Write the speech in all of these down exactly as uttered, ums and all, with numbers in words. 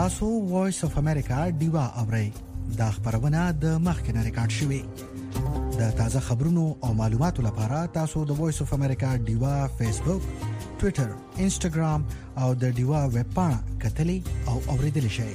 تاسو وایس اف امریکا دیوا اورئ دا خبرونه د مخکنه ریکارډ شوې د تازه خبرونو او معلوماتو لپاره تاسو د وایس اف امریکا دیوا فیسبوک ټوئیټر انسټاګرام او د دیوا ویب پاڼه کتلې او اوریدل شئ.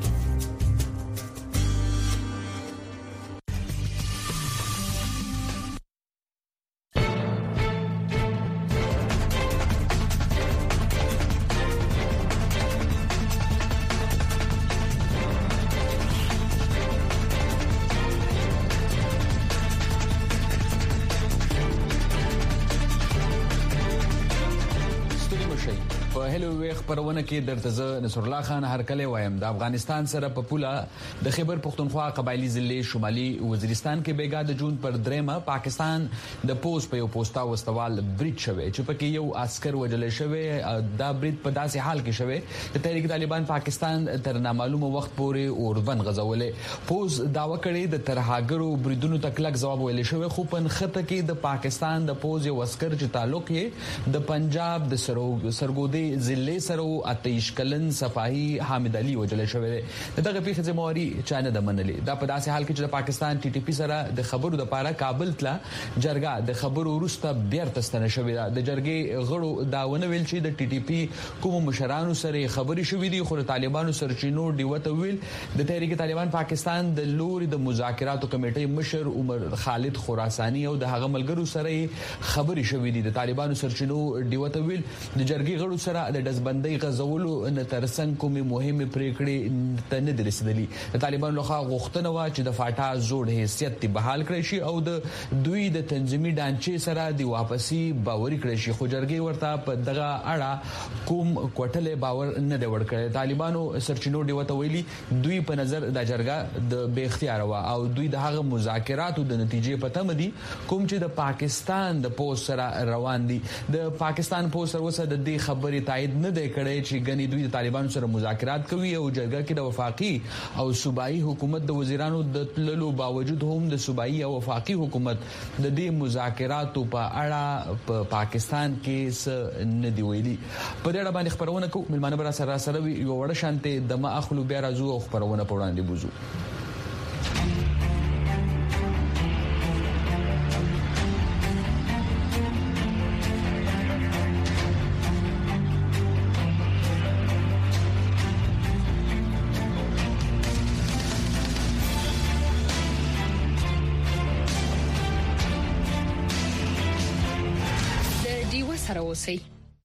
خبرونه کې درته زه نصر الله خان هرکله وایم د افغانستان سره په پوله د خیبر پختونخوا قبایلی ضلع شمالي وزیرستان کې بیګا د جون پر دریمه پاکستان د پوس په یو پوسټا وستوال بریټ شوی چې پکې یو عسكر وجل شوی. دا بریټ په داسې حال کې شوی چې تحریک طالبان پاکستان تر نامعلومه وخت پورې اوربند غزولې. پوس داوا کړی د ترهاګرو بریدونو تکلک جواب ویل شوی خو په خطه کې د پاکستان د پوز یو عسكر چې تعلق یې د پنجاب د سرګودي ضلع سره اتیش کلن صفائی حامد علي وجل شوی دی. دغه پیښه زمواري چانه د منلې دا په داسې حال کې چې د پاکستان ټي ټي پی سره د خبرو د پاره کابل تله جرګه د خبرو وروسته بیرته ستنه شوې ده. د جرګې غړو دا ونه ویل چې د ټي ټي پی کوم مشرانو سره خبري شوې دي خو د طالبانو سرچینو دیوته ویل د تحریک طالبان پاکستان د لوري د مذاکراتو کمیټې مشر عمر خالد خراسانی او د هغه ملګرو سره خبري شوې دي. د طالبانو سرچینو دیوته ویل د جرګې غړو سره د دزبندۍ غزولو ان ترڅنګ کومې مهمه پریکړې ته نه درسېدلې. د طالبانو لخوا غوښتنه و چې د فاټا زوړ حیثیت ته بحال کړي شي او د دوی د تنظیمي ډانچې سره د واپسی باوري کړي شي خو جرګې ورته په دغه اړه کوم کوټلې باور نه دی ورکړی. طالبانو سرچینو دی وته ویلي دوی په نظر د جرګه د بے اختیار و او دوی د هغه مذاکراتو د نتیجې په تمه دي کوم چې د پاکستان د پوس سره روان دي. د پاکستان پوس سره وسه د دې خبرې تایید نه دی کړی چې غني دوی د طالبانو سره مذاکرات کوي او جرګه کې د وفاقي او صوبایي حکومت د وزیرانو د تللو باوجود هم د صوبایي او وفاقي حکومت د دې مذاکراتو په اړه په پاکستان کې څه نه دی ویلي. په دې اړه باندې خبرونه کوو ملمانه بر سره سره یو وړ شانته د ما اخلو بیا راځو او خبرونه په وړاندې بوزو. سره اوسئ.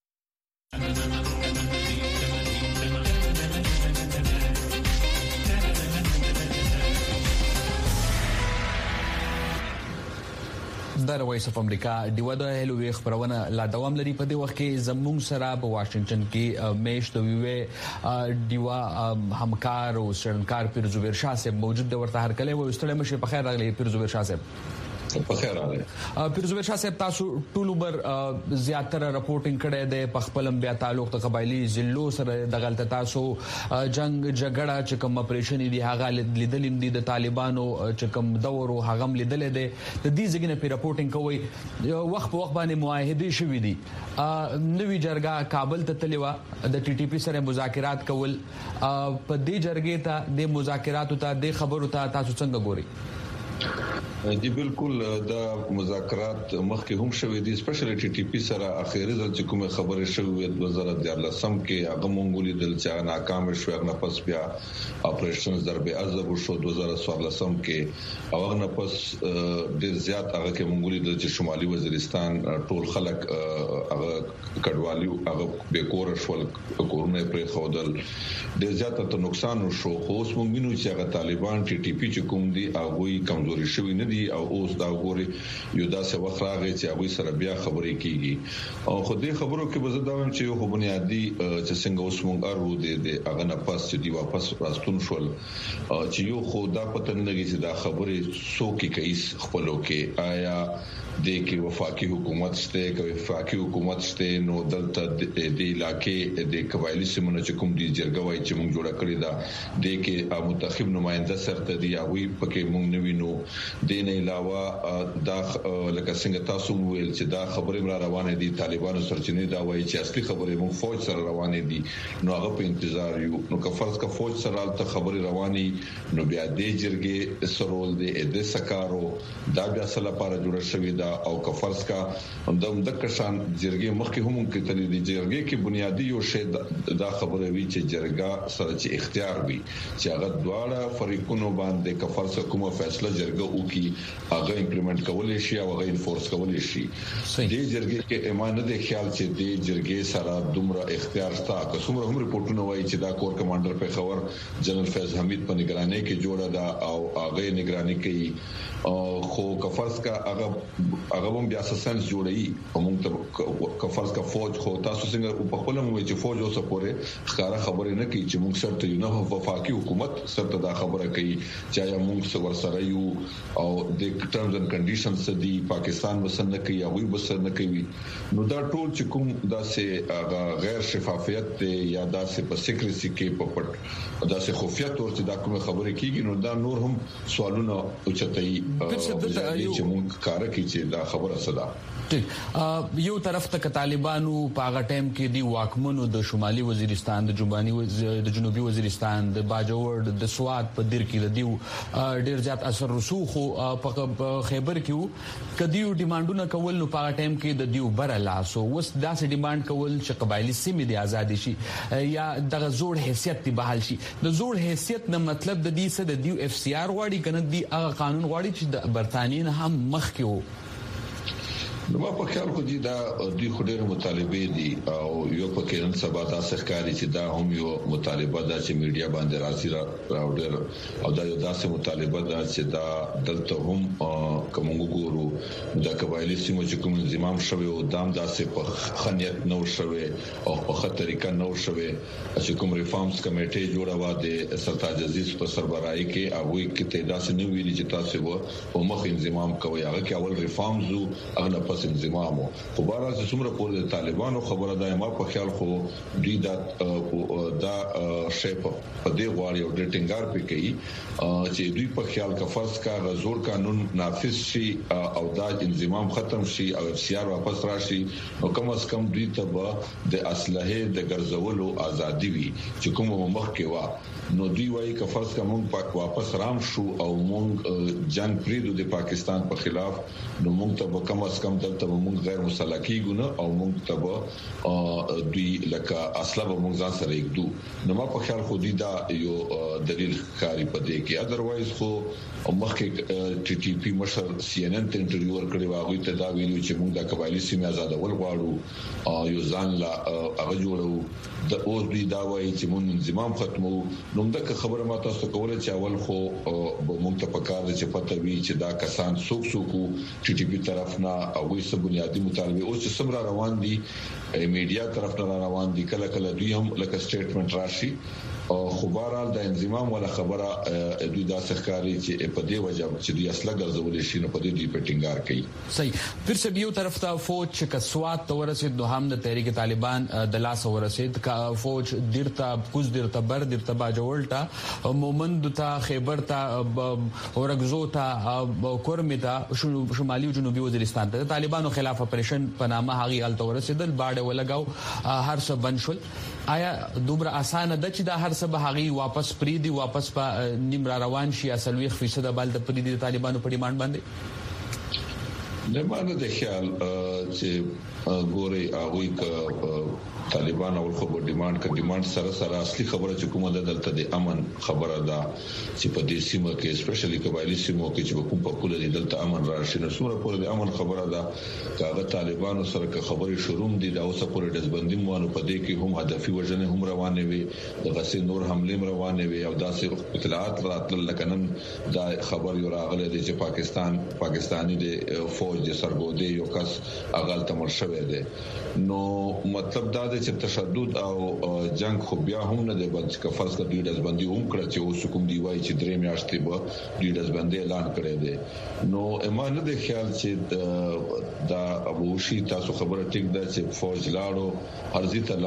د وایس اف امریکا دیو د هلوې خبرونه لا دوام لري. په دې وخت کې زموږ سره په واشنگټن کې میشت ویوه دیوا همکار او سرنکار پیر زبیر شاه صاحب موجود دی. ورته هرکله و استړی مشه په خیر راغلی پیر زبیر شاه صاحب. په خیر راغلی. پیر زبیر شاه صاحب تاسو ټول بر زیاتره راپورټینګ کړی دی په خپل بیا تعلق د قبایلی ضلعو سره د غلطه تاسو جنگ جګړه چې کوم اپریشن دی هغه لیدلیم دي د طالبانو چې کوم دور او هغه لیدل دي د دې ځګنه په راپورټینګ کوي وخت په وخت باندې معاهده شوې دي. نوې جرګه کابل ته تللی و د ټي ټي پی سره مذاکرات کول په دې جرګې ته د مذاکراتو ته د خبرو ته تاسو څنګه ګوري؟ جی بالکل دا مذاکرات مخکې هم شوې دي سپیشلی ټي ټي پی سره اخیری ځل چې کومه خبره شوې د وزارت دیارلسم کې هغه مونږولي د چې ناکام شو هغه پس بیا اپریشنز ضرب عزب شو د وزارت سوارلسم کې او هغه پس ډیر زیات هغه کې مونږولي د چې شمالي وزیرستان ټول خلک هغه کډوالي هغه به کور شول کورونه پرې خودل ډیر زیات ته نقصان شو خو اوس مونږ وینو چې هغه طالبان ټي ټي پی چې کوم دي هغه کمزوري شوی نه دي او اوس دا ګوري یو داسې وخت راغی چې هغه سره بیا خبرې کیږي او خو دې خبرو کې به زه دا وایم چې یو بنیادی چې څنګه اوس مونږ ارو دي هغه نه پاس چې دی واپس راستون شول چې یو خو دا پته نه لګي چې دا خبرې څوک کوي خپلو کې آیا د کې وفاقي حکومت شته کوي وفاقي حکومت شته نو دلته د علاقې د قبایلی سیمونو چې کوم دي جرګوي چې موږ جوړ کړی دا د کې منتخب نماینده سره دی هغه پکې موږ نوینو د نه علاوه دا لکه څنګه تاسو ویل چې دا خبره را روانه دي طالبانو سرچینه دا وایي چې اصلي خبره مون فوج سره روانه دي نو هغه په انتظار یو نو که فرض کا فوج سره ته خبره رواني نو بیا د جرګې سرول دي د سکارو دا بیا سره لپاره جوړ شوی دا او که فرض کا د دکشان جرګې مخکې هم کې تلې دي جرګې کې بنیادی یو شی دا خبره وی چې جرګه سره چې اختیار وي چې هغه دواړه فریقونو باندې که فرض کومه فیصله جرګه وکي هغه امپلیمنٹ کولای شي او هغه انفورس کولای شي د جرګې کې ایمان د خیال چې د جرګې سره دومره اختیار شته که څومره هم رپورټونه وایي چې دا کور کمانډر په خبر جنرال فیض حمید په نگرانی کې جوړه ده او هغه نگرانی کوي خو کفرس کا هغه هغه هم بیا سنس جوړي او موږ ته کفرس کا فوج خو تاسو څنګه په خپل مو چې فوج اوسه پورې ښکارا خبره نه کوي چې موږ سره یو نه وفاقي حکومت سره دا خبره کوي چې یا موږ سره سره یو او د ټرمز اند کنډیشنز دي پاکستان وسن نه کوي هغه وسن نه کوي نو دا ټول چې کوم داسې غیر شفافیت یا داسې په سیکریسي کې په پټ داسې خفیت ورته دا کوم خبره کیږي نو دا نور هم سوالونه اوچتای چې موږ کار کوي چې دا خبره صدا یو طرف ته طالبانو په هغه ټیم کې دی واکمنو د شمالي وزیرستان د جنوبي د جنوبي وزیرستان د باجوړ د سواد په دیر کې د دیو ډیر زیات اثر رسوخ په خیبر کې کدیو ډیمانډونه کول نو په هغه ټیم کې د دیو بر لاسو وس داسې ډیماند کول چې قبایلی سیمې د ازادي شي یا د زوړ حیثیت دی بحال شي د زوړ حیثیت نه مطلب د دې څه د دیو اف سی آر واړي کنه دی هغه قانون واړي چې د برتانیې هم مخ کې وو نو ما په خیال خو دي دا د خډیر مطالبه دي او یو په کې نن سبا دا سرکاري چې دا هم یو مطالبه ده چې میډیا باندې راځي راوډر او دا یو داسې مطالبه ده چې دا دلته هم کوم ګورو دا قبایلی سیمو چې کوم انضمام شوی او دام داسې په خنیت نو شوی او په خطرېکا نو شوی چې کوم ریفارمز کمیټه جوړه و د سرتاج عزیز په سربراهي کې هغه کې ته داسې نو ویلي چې تاسو وو په مخ انضمام کوي هغه کې اول ریفارمز او هغه انضمامو خو بارا چې څومره پورې د طالبانو خبره ده ما په خیال خو دوی دا دا شیپ په دې غواړي او د ټینګار په کوي چې دوی په خیال کا فرض کا غزور قانون نافذ شي او دا انضمام ختم شي او سیار واپس راشي نو کم از کم دوی ته د اسلحه د ګرځولو ازادي وي چې کوم مخ کې وا نو دوی وايي کا فرض کا مونږ واپس رام شو او مونږ جنگ پریدو د پاکستان په خلاف نو مونږ ته کم از کم ته موږ غیر مسلکی ګونه او موږ ته دوی لکه اصله موږ ځان سره یو نو ما په خیال خو دي دا یو دلیل کاری پدې کې اذروایز خو مخکې ټي ټي پی مشر سی ان ان ته انټرویو ورکړی واغوي ته دا ویلو چې موږ د قبایلی سیمه آزادول غواړو یو ځان لا هغه جوړو د اوس دوی دا وایي چې موږ انضمام ختمو نو دا خبره ما تاسو کوله چې اول خو موږ ته پکار دي چې پته وي چې دا کسان څوک څوک ټي ټي پی طرف نه او څه بنیادی مطالبه او چې سمرا روان دي میډیا طرف نه روان دي کله کله دوی هم لکه سټیټمنټ راشي او خبرال د انضمام ولا خبره دوی دا ښکاری چې په دې وجه چې دوی اصله ګرځول شي نو په دې دی پټینګار کوي صحیح پھر سے یو طرف ته فوج چې کسوات تورسید د هم د تحریک طالبان د لاس ورسید کا فوج دیرتا کوز دیرتا بر دیرتا باجوړتا مومند ته خیبر ته اورګزو ته کورمه ته شمالي او جنوبي وزیرستان ته طالبانو خلاف اپریشن په نامه هغه ال تورسیدل باډه ولګاو هر څه بنشل آیا دومره اسانه ده چې دا هر څه به هغه واپس پریدي واپس په نیم را روان شي اصلي فیصد بل د پریدي طالبانو په ډیماند باندې نه باندې د خیال چې ګوري هغه ک طالبان او خو په ډیماند ک ډیماند سره سره اصلي خبره چې کومه ده دلته د امن خبره ده چې په دې سیمه کې سپیشلی قبایلی سیمو کې چې کوم په کوله دلته امن راشي نو څومره پورې د امن خبره ده کاغه طالبانو سره ک خبرې شروع دي دا اوسه پورې د ځبندۍ مو په دې کې هم هدفي وجنه هم روانه وي د غسي نور حمله روانه وي او داسې اطلاعات راتل لکنن دا خبر یو راغله چې پاکستان پاکستانی د فوج د سرګودي یو کس اغال تمر شوی کړی دی نو مطلب دا دی چې تشدد او جنگ خو بیا هم نه دی بلکې که فرض کړو د دزبندي هم کړ چې اوس کوم دی وای چې درې میاشتې به د دزبندي اعلان کړی دی نو ایمان نه دی خیال چې دا ابوشي تاسو خبره ټیک ده چې فوج لاړو ارزي ته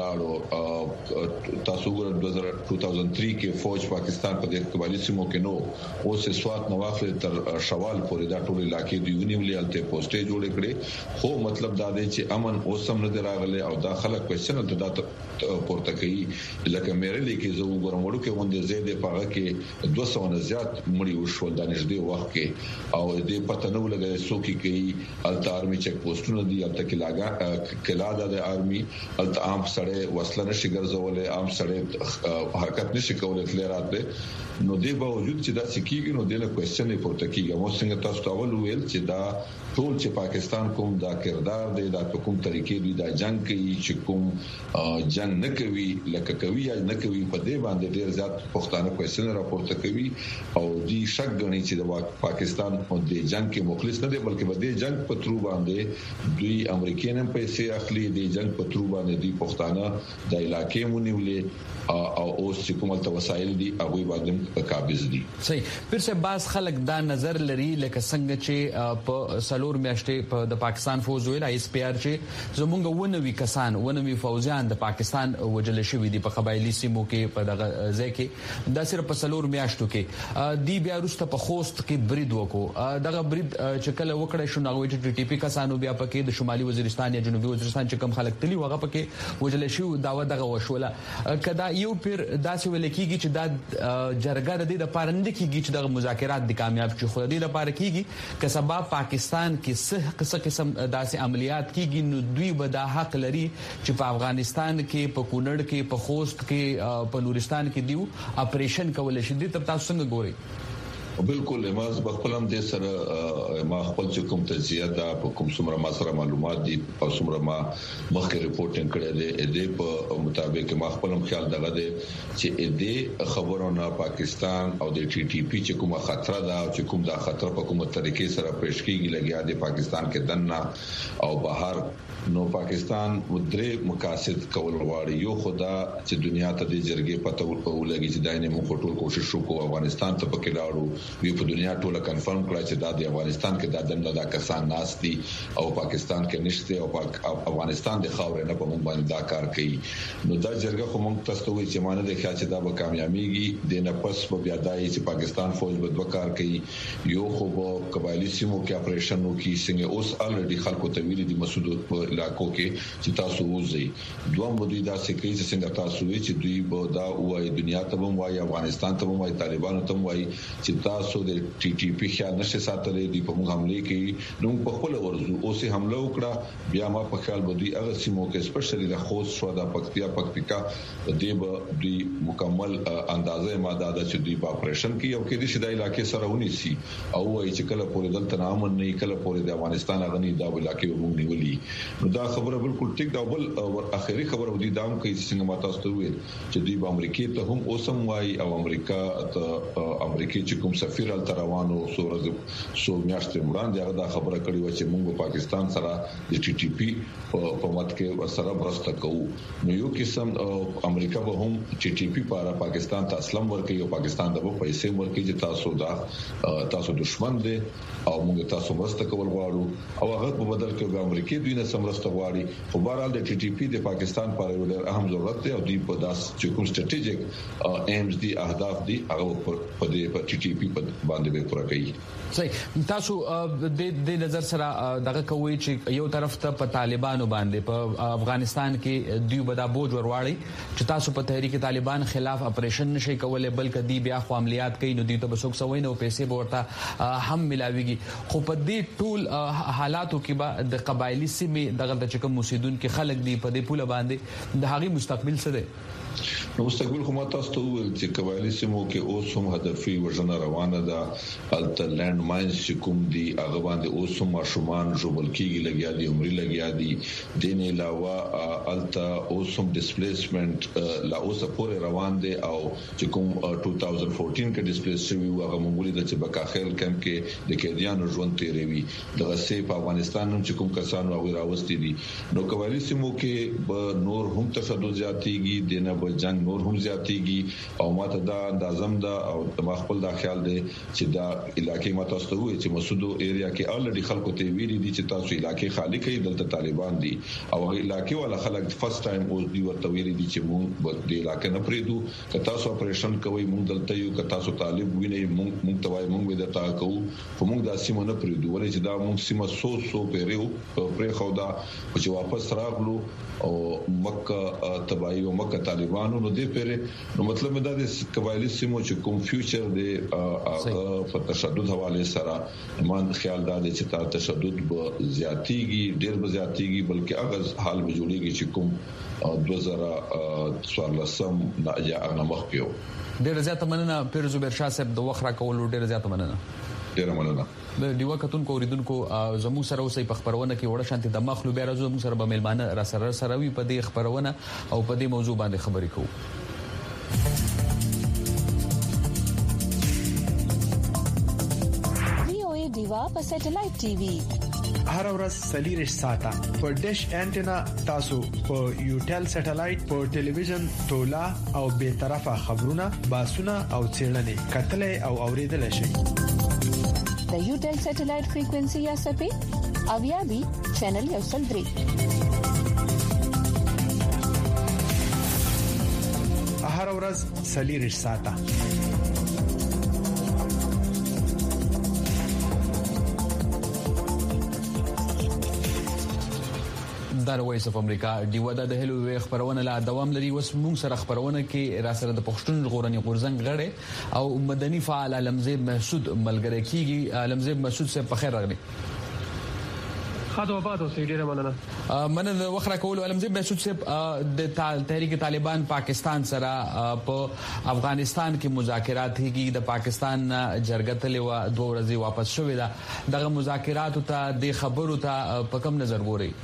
لاړو تاسو ګور دوه هزار درې کې فوج پاکستان په دې قبایلی سیمو کې نو اوس سوات نواخل تر شوال پورې دا ټول علاقې دی ونیولې الته پوسټې جوړې کړې خو مطلب دا دی چې امن اوسم نه راغله او دا خلک کوېشن ته دا پورته کوي لکه مېرې لیکي زه وګورم وړو کې باندې زیاده پاغه کې دوه سوه نه زیات مړي وشو د نږدې وخت کې او دې پته نه ولګي څوک کوي الته آرمي چک پوسټونه دي الته کې لاګه کلاده د آرمي الته عام سړی وسله نشي ګرځولې عام سړی حرکت نشي کولای تل راته نو دې باوجود چې دا سکیږي نو د له کوېشن پورته کیږي مو څنګه تاسو ته اول ویل چې دا ټول چې پاکستان کوم دا کردار دی دا کوم طریقې دی دا جنگ کوي چې کوم جنگ نه کوي لکه کوي یا نه کوي په دې باندې ډیر زیات پښتانه کوېشن راپورته کوي او دې شک غني چې د پاکستان په دې جنگ کې مخلص نه دی بلکې په دې جنگ په ترو باندې دوی امریکایان پیسې اخلي دې جنگ په ترو باندې دوی پښتانه د علاقې مونیولې او اوس چې کومه وسایل دي هغه باندې قابض دي صحیح پیر سے باز خلک دا نظر لري لکه څنګه چې په سلور میاشتې په د پاکستان فوج ویل ایس پی آر چې زمونږ ونوي کسان ونوي فوجیان د پاکستان وجل شوی دي په قبایلی سیمو کې په دغه ځای کې دا صرف په سلور میاشتو کې دی بیا وروسته په خوست کې برید وکړو دغه برید چې کله وکړای شو نو چې ټي پی کسانو بیا پکې د شمالي وزیرستان یا جنوبي وزیرستان چې کم خلک تلی وغه پکې وجل شو داوا دغه وشوله کدا یو پیر داسې ول کېږي چې دا جرګه د دې د پارند کېږي چې د مذاکرات د کامیاب شي خو د دې لپاره کېږي که سبب پاکستان کې څه قصه قسم داسې عملیات کېږي نو دوی به دا حق لري چې په افغانستان کې په کونړ کې په خوست کې په نورستان کې دیو اپریشن کول شي د تاسو څنګه ګوري بالکل ماز بخپلم د سره ما خپل چې کوم تجزیه دا په کوم څومره ما سره معلومات دي او څومره ما مخکې ریپورتینګ کړی دی د په مطابق ما خپلم خیال دغه دی چې د خبرونه پاکستان او د ټي ټي پی چې کومه خطر ده او چې کوم دا خطر په کومه طریقې سره پېښ کیږي لګیا دی پاکستان کې دنه او بهر نو پاکستان درې مقاصد کول غواړي یو خدا چې دنیا ته د جرګې پته ولګي چې داینه مو ټول کوشش وکړو افغانستان ته پکې لاړو وی په دنیا ټوله کنفرم کړی چې دا د افغانستان کې د دنه دا کسان ناس دي او پاکستان کې نشته او پاک افغانستان د خاورې نه په مونږ باندې دا کار کوي نو دا جرګه خو مونږ تاسو وی چې مانه د خیال چې دا به کامیابیږي د نه پس په بیا دای چې پاکستان فوج به دوه کار کوي یو خو په قبایلی سیمو کې اپریشن وکړي څنګه اوس الریډي خلکو ته ویلي دي مسعود په علاقو کې چې تاسو وځي دوه مو دوی دا سکه چې څنګه تاسو وی چې دوی به دا وایي دنیا ته هم وایي افغانستان ته هم وایي طالبانو ته هم وایي چې تاسو د ټي ټي پی خیال نشه ساتلې دی په موږ حمله کې نو په خپل ورزو اوسه حمله وکړه بیا ما په خیال بدوي هغه سیمو کې سپیشلی د خوست شو د پکتیا پکتیکا د به دوی مکمل اندازې ماده د چې دوی په اپریشن کې او کې د شیدای علاقې سره ونی سي او وایي چې کله پورې دلته نامن نه کله پورې د افغانستان غني د علاقې وګ نیولې نو دا خبره بالکل ټیک دا بل اخري خبره ودي دام کوي څنګه ما تاسو ته ویل چې دوی په امریکا ته هم اوسم وایي او امریکا ته امریکا چې کوم سفیر ال روانو سورز سو میاشتې وړاندې هغه دا خبره کړې و چې موږ پاکستان سره د ټي ټي پی په مت کې سره برسته کوو نو یو قسم امریکا به هم چې ټي پی لپاره پاکستان ته اسلام ورکړي او پاکستان ته پیسې ورکړي چې تاسو دا تاسو دشمن دي او موږ تاسو مرسته کول غواړو او هغه په بدل کې د امریکا دوی نه سمرسته غواړي خو بهرحال د ټي ټي پی د پاکستان پر یو ډېر اهم ضرورت دی او دوی په داس چې کوم سټریټیجیک ایمز دي اهداف دي هغه په دې ټي ټي پی په باندې به پوره کوي صحیح تاسو د د نظر سره دغه کوي چې یو طرف ته په طالبانو باندې په افغانستان کې دوی به دا بوج ورواړي چې تاسو په تحریک طالبان خلاف اپریشن نشي کولای بلکې دی بیا خو عملیات کوي نو دوی ته بسوک سوي نو پیسې ورته هم ملاويږي خو په دې ټول حالاتو کې به د قبایلی سیمې دغه د چکم مسیدون کې خلک دی په دې پوله باندې د هغه مستقبل څه دی نو مستقبل خو ما تاسو ته ویل چې قبایلی سیمو کې اوس هم هدفي وژنه روان روانه ده الته لند ماینز چې کوم دي هغه باندې اوس هم شومان جوړل کیږي لګیا دي عمرې لګیا دي دین علاوه الته اوس هم ډیسپلیسمنت لا اوس پورې روان دي او چې کوم two thousand fourteen کې ډیسپلیس شوی هغه مونږ د چې بکاخیل کم کې د کېدیانو ژوند تیروي دغه سي په افغانستان هم چې کوم کسانو هغه راوستي دي نو کوالي سیمو کې به نور هم تشدد زیاتېږي دنه به جنگ نور هم زیاتېږي او ماته دا اندازم دا او ما خپل دا خیال دی چې دا علاقې ماته استوي چې مسودو ایریا کې الریډي خلکو ته ویلي دي چې تاسو علاقې خالی کړئ دلته طالبان دي او علاقې ولا خلک فرست ټایم اوس دی ورته ویلي دي چې موږ د علاقې نه پریدو که تاسو اپریشن کوي موږ دلته یو که تاسو طالب وینئ موږ موږ توای موږ به دا کوو خو موږ دا سیمه نه پریدو ولې چې دا موږ سیمه سو سو پیریو پرې خو دا چې واپس راغلو او مکه تبعی او مکه طالبانو نو دې پیره نو مطلب دا د قبایلی سیمو چې کوم فیوچر دی په تشدد حواله سره مان خیال دا دی چې تا تشدد به زیاتېږي ډېر به زیاتېږي بلکې هغه حال به جوړیږي چې کوم two thousand fourteen نه یا هغه مخ پیو ډېر زیات مننه پیرزو برشا صاحب د وخت را کول ډېر زیات مننه ډېر مننه د دیوا کتونکو اوریدونکو زموږ سره اوسې په خبرونه کې وړه شانتي د مخلو بیا راځو موږ سره به ملمانه را سره سره وي په دې خبرونه او په دې موضوع باندې خبرې کوو دیوا په سټلایټ ټي وي هر ورځ سلیریش ساته په ډیش انټینا تاسو په یوټل سټلایټ په ټلویزیون تولا او به طرفه خبرونه باسونه او چیرلنې کتلې او اوریدل شي د یوټل سټلایټ فریکوئنسي یا سپې او یا بي چینل یو سل درې هر ورځ سلیریش ساته د وایس اف امریکا دیوا د هلو وی خبرونه لا دوام لري وس موږ سره خبرونه کې را سره د پښتون غورنی غورزنګ غړي او مدني فعال علمزید محسود ملګری کیږي علمزید محسود سے په خیر راغلی خاطر آباد اوسې ډیره مننه مننه وخره کول علمزید محسود سے د تحریک طالبان پاکستان سره په افغانستان کې مذاکرات هیږي د پاکستان جرګه تلوا دوه ورځې واپس شوې ده دغه مذاکرات ته د خبرو ته په کم نظر ګوري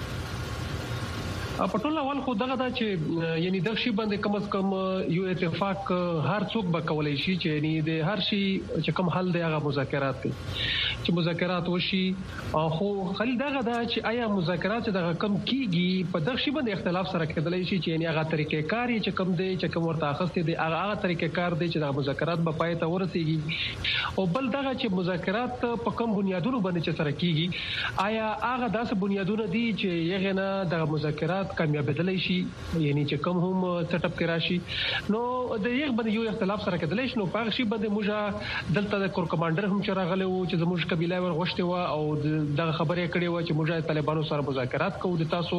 په ټول اول خو دغه دا چې یعنی د شی باندې کم از کم یو اتفاق هر څوک به کولای شي چې یعنی د هر شي چې کوم حل دی هغه مذاکرات دي چې مذاکرات وشي خو خل دغه دا چې آیا مذاکرات دغه کم کیږي په دغه شی باندې اختلاف سره کېدلای شي چې یعنی هغه طریقې کار چې کم دی چې کوم ورته اخستې دی هغه طریقې کار دی چې د مذاکرات په پای ته ورسیږي او بل دغه چې مذاکرات په کوم بنیادونو باندې چې سره کیږي آیا هغه داسې بنیادونه دي چې یغه نه د مذاکرات کامیابېدلای شي یعنی چې کوم هم سیټ اپ کرا شي نو د یو باندې یو اختلاف سره کېدلای شي نو په شي باندې موږ دلته د کور کمانډر هم چرغله وو چې زموږ قبيله ورغشته و او دغه خبرې کړې و چې موږ طالبانو سره مذاکرات کوو د تاسو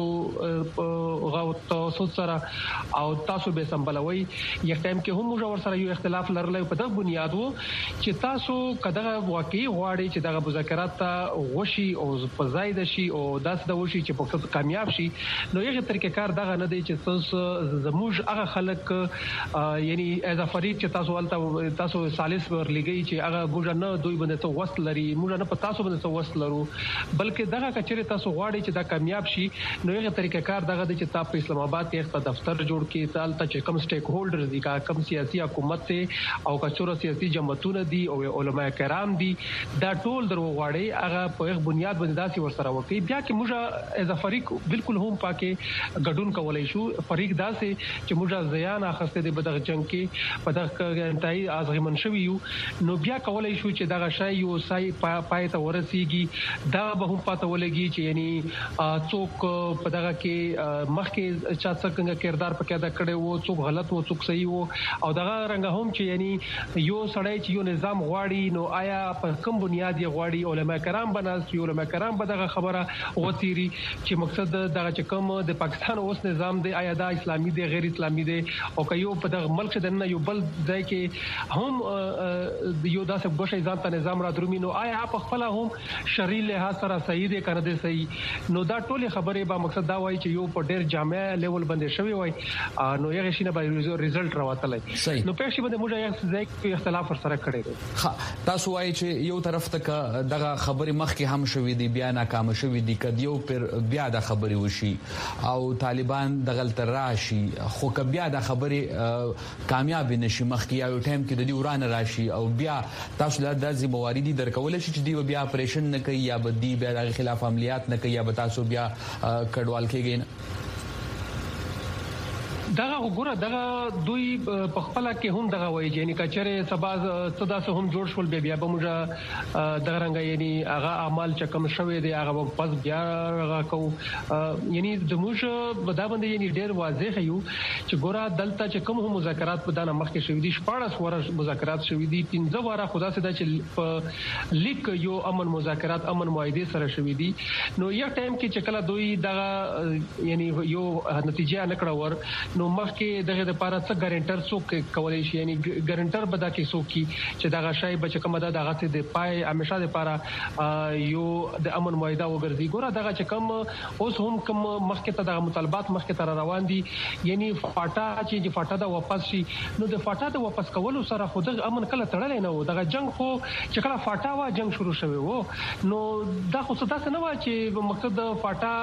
غو تاسو سره او تاسو به سمبلوي یک ټایم کې هم موږ ور سره یو اختلاف لرلې په دغه بنیاد وو چې تاسو کداغه واقعي غواړي چې دغه مذاکرات ته وشي او په زائد شي او داس د وشي چې په کامیاب شي نو یو طریقې کار دغه نه دی چې تاسو زموږ هغه خلک یعنی از افریق چې تاسو ولته تاسو سالس ورلګي چې هغه موږ نه دوی باندې تو وصل لري موږ نه په تاسو باندې تو وصل لرو بلکې دغه کچره تاسو غواړي چې دا کامیاب شي نو یو طریقې کار دغه دی چې تاسو په اسلام آباد کې یو دفتر جوړ کړئ تاسو چې کوم سټیک هولډرز دي کوم سیاسي حکومت ته او کچوره سیاسي جماعتونه دي او علماء کرام دي دا ټول درو غواړي هغه په یو بنیاد باندې داسي ورسره وکړي بیا کې موږ از افریق بالکل هم پاکه ګډون کولای شو فریق داسې چې موږ زیان اخسته د بدغه جنگ کې په دغه انتهایی ازغمن شوی یو نو بیا کولای شو چې دغه شای یو سای پای ته ورسیږي دا به هم پاته ولګي چې یعنی څوک په دغه کې مخکې چا څنګه کردار پکې ادا کړي وو څوک غلط وو څوک صحیح وو او دغه رنګ هم چې یعنی یو سړی چې یو نظام غواړي نو آیا په کوم بنیاد یې غواړي علما کرام بناست علما کرام به دغه خبره وتیری چې مقصد دغه چې کوم د د پاکستان اوس نظام دی آیا دا اسلامي دی غیر اسلامي دی او که یو په دغه ملک د نه یو بل ځای کې هم یو داسې ګوښه ځان ته نظام را درومي نو آیا په خپل هم شرعي لحاظ سره صحیح دی کنه دی صحیح نو دا ټول خبرې به مقصد دا وایي چې یو په ډېر جامع لیول باندې شوی وای نو یو شي نه به ریزلټ راوتلای نو په شي باندې موږ یو ځای کې اختلاف سره کړی دی تاسو وایي چې یو طرف ته دغه خبرې مخکې هم شوې دي بیا ناکام شوې دي کدیو پر بیا د خبرې وشي او طالبان د غلط راشي خو که بیا د خبرې کامیاب نشي مخکې یو ټایم کې د دې ورانه راشي او بیا تاسو له د ذمہواری درکول شي چې دی بیا اپریشن نه کوي یا به دی بیا د خلاف عملیات نه کوي یا به تاسو بیا کډوال کېږي دغه وګوره دغه دوی په خپل کې هم دغه وایي یعنی کچره سبا صدا سه هم جوړ شول بیا به موږ دغه رنګ یعنی هغه اعمال چې کوم شوي دي هغه پس بیا هغه کو یعنی د موږ بدا باندې یعنی ډېر واضح یو چې ګوره دلته چې کوم هم مذاکرات په دانه مخکې شوي دي شپږ ور مذاکرات شوي دي پنځه واره خدا سره چې په لیک یو امن مذاکرات امن معاهده سره شوي دي نو یو ټایم کې چې کله دوی دغه یعنی یو نتیجه نکړه ور نو مخکې دغه لپاره څه ګارانټر څوک کولای شي یعنی ګارانټر به دا کې څوک کی چې دغه شای بچ کومه دغه څه د پای همیشه لپاره یو د امن معاهده وګرځي ګوره دغه چې کوم اوس هم کوم مخکې ته دغه مطالبات مخکې ته روان دي یعنی فاټا چې فاټا دا واپس شي نو د فاټا د واپس کولو سره خو د امن کله تړلې نه و دغه جنگ خو چې کله فاټا وا جنگ شروع شوی وو نو دا خو څه تاسو نه و چې مقصد د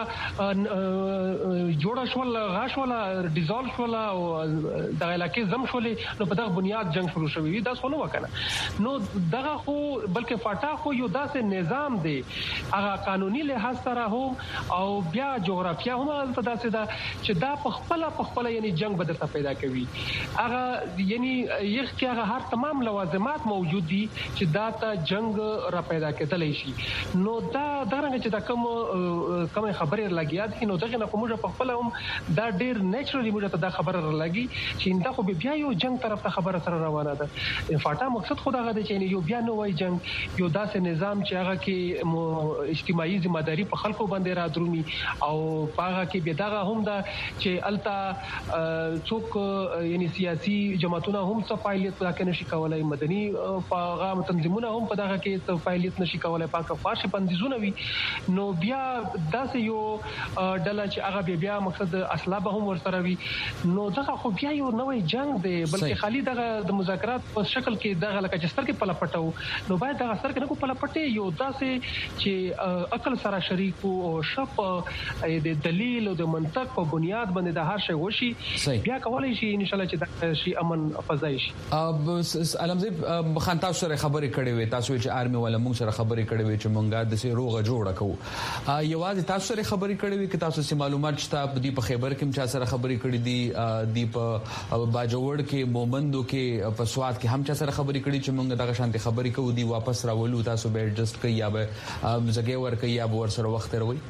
فاټا جوړ شول غاښ ولا ډیزالو شول او د علاقې زم شولې نو په دغه بنیاد جنگ شروع شوی دا څه نه وکنه نو دغه خو بلکې فاټا خو یو داسې نظام دی هغه قانوني لحاظ سره هم او بیا جغرافیا هم دلته داسې ده چې دا په خپل په خپل یعنی جنگ به درته پیدا کوي هغه یعنی یو کې هغه هر تمام لوازمات موجود دي چې دا ته جنگ را پیدا کېدلی شي نو دا درنګ چې دا کوم کوم خبرې لګیا دي نو دغه نه کومه په خپل هم دا ډیر نیچرلی موږ ته دا خبره لګي چې دا خو بیا یو جنگ طرف ته خبره سره روانه ده فاټا مقصد خدا غته چې یو بیا نو وای جنگ یو داسې نظام چې هغه کې اجتماعي ذمہداري په خلکو باندې را درومي او هغه کې به دا هم ده چې التا څوک یعنی سیاسي جماعتونه هم څه فعالیت وکړي نشي کولای مدني هغه تنظیمونه هم په دغه کې څه فعالیت نشي کولای پاکه فارش بندیزونه وي نو بیا داسې یو ډله چې هغه بیا مقصد اسلحه هم ورسره وي نو دغه خو بیا یو نوې جنگ دی بلکې خالي دغه د مذاکرات په شکل کې دغه لکه چې ستر کې پلا پټاو نو باید دغه ستر کې نه کو پلا پټي یو داسې چې عقل سره شریک او شپ د دلیل او د منطق په بنیاد باندې د هر شی وشي بیا کولای شي ان شاء الله چې د شي امن فضای شي اب علمزیب خان تاسو سره خبرې کړې وې تاسو چې آرمي ولا موږ سره خبرې کړې وې چې مونږه د سي روغه جوړه کوو یوازې تاسو سره خبرې کړې وې چې تاسو سي معلومات شته د په خیبر کې چا سره خبرې کړې دي دی په باجوړ کې مومندو کې په سواد کې هم چا سره خبرې کړې چې موږ دغه شانتي خبرې کوو دی واپس راولو تاسو به ایڈجسټ کوي یا به زګي ور کوي یا به ور سره وخت روي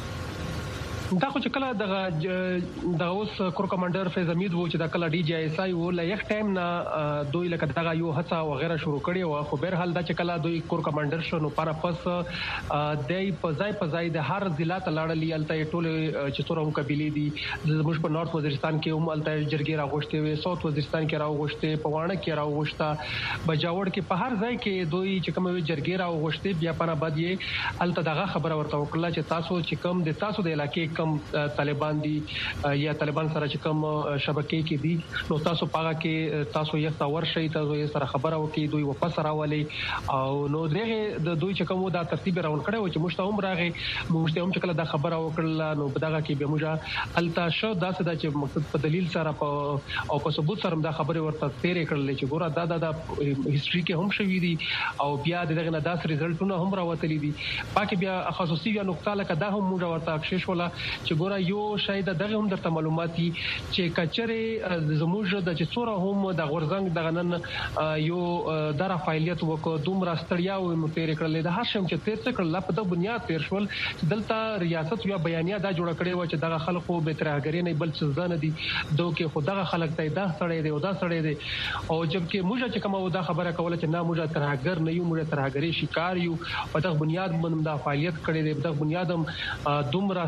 دا خو چې کله دغه د اوس کور کمانډر فیض امید وو چې دا کله ډي جی اس آی وو لا یک ټایم نه دوی لکه دغه یو هڅه وغیرہ شروع کړي او خو بهر حال دا چې کله دوی کور کمانډر شو نو پر پس دای په ځای په ځای د هر ضلع ته لاړلی الته ټول چې تور هم قبيله دي زموږ په نارث وزیرستان کې هم الته جرګي راغوښته وي ساوث وزیرستان کې راغوښته په وانه کې راغوښته بجاوړ کې په هر ځای کې دوی چې کوم جرګي راغوښته بیا پنه بعد یې الته دغه خبره ورته وکړه چې تاسو چې کوم د تاسو د علاقې کم طالبان دي یا طالبان سره چې کوم شبکې کې دي نو تاسو پاګه کې تاسو یې تاور شي تاسو یې سره خبره وکي دوی واپس راولي او نو دغه د دوی چې کوم دا ترتیب راول کړو چې مشتهم راغی مشتهم چې کله دا خبره وکړه نو بداګه کې به موږ التا شو دا څه د چې مقصد په دلیل سره په او په ثبوت سره دا خبره ورته تیرې کړل چې ګوره دا دا هیستوري کې هم شوې دي او بیا دغه نه داس ریزلټونه هم راوتلي دي پاکه بیا خصوصي یا نقطه لکه دا هم موږ ورته اکشش ولا چې ګوره یو شاید دغه هم درته معلوماتي چې کچره زموږ د چڅوره هم د غورزنګ دغه نن یو دره فعالیت وکړو دومره ستړیا او متیر کړل د هر شم چې تیر څه کړل په د بنیاد تیر شول دلته ریاست یا بیانیه دا جوړ کړی و چې دغه خلکو به ترهګری نه بل څه ځان دي دوه کې خدغه خلک ته دا سړی دی او دا سړی دی او جبکې موږ چې کومه دا خبره کوله چې نه موږ ترهګر نه یو موږ ترهګری شکار یو په دغه بنیاد باندې دا فعالیت کړی دی په دغه بنیاد هم دومره ستړیا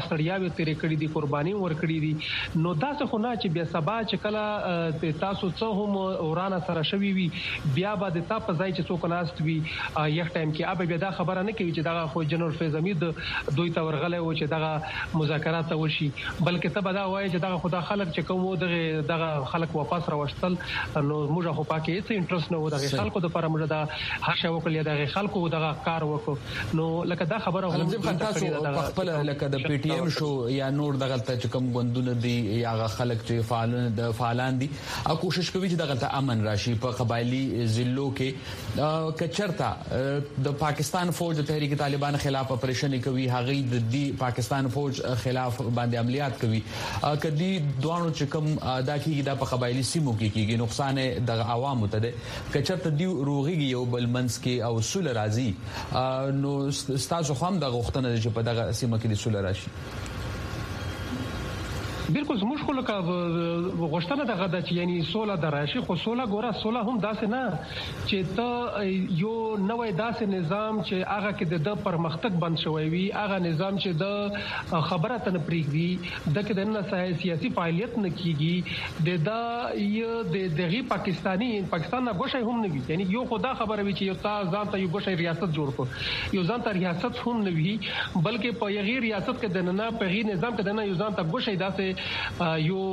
تیرې کړې دي قرباني ورکړې دي نو دا څه خو نه چې بیا سبا چې کله تاسو څه هم ورانه سره شوي وي بیا به د تاسو په ځای چې څوک ناست وي یو ټایم کې اب بیا دا خبره نه کوي چې دا خو جنرال فیض حمید دوی ته ورغلې و چې دا مذاکرات وشي بلکې ته به دا وایي چې دا خدا خلک چې کوم دغه دغه خلک واپس راوستل نو موږ خو پاکه هیڅ انټرست نه و دغه خلکو د لپاره موږ دا هر شی وکړل دغه خلکو دغه کار وکړو نو لکه دا خبره هم تاسو په خپل لکه د پی ټی ایم شو یا نور دغه ته کوم غوندونه دي یا خلک چې فعالان د فعالان دي او کوشش کوي چې دغه ته امن راشي په قبایلی ضلعو کې کچرتا د پاکستان فوج د تحریک طالبان خلاف اپریشن کوي هغه د دې پاکستان فوج خلاف باندې عملیات کوي کدي دوانو چې کوم دا کیږي د قبایلی سیمو کې کیږي نقصان د عوامو ته ده کچرته دی روغي یو بل منس کې او سول راځي نو تاسو هم د غوښتنه چې په دغه سیمه کې د سول راشي بالکل زموږ خو لکه غوښتنه دغه د چې یعنی سوله دراشي خو سوله ګوره سوله هم داسې نه چې ته یو نوې داسې نظام چې هغه کې د پرمختګ بند شوی وي هغه نظام چې د خبره تن پریږدي د کې د نه سیاسي فعالیت نه کیږي د دا یو د دغه پاکستانی پاکستان نه غوښه هم نه وي یعنی یو خدا خبره وي چې یو تا ځان ته یو غوښه ریاست جوړ کو یو ځان ته ریاست هم نه وي بلکې په یغي ریاست کې د نه په غي نظام کې د نه یو ځان ته غوښه داسې یو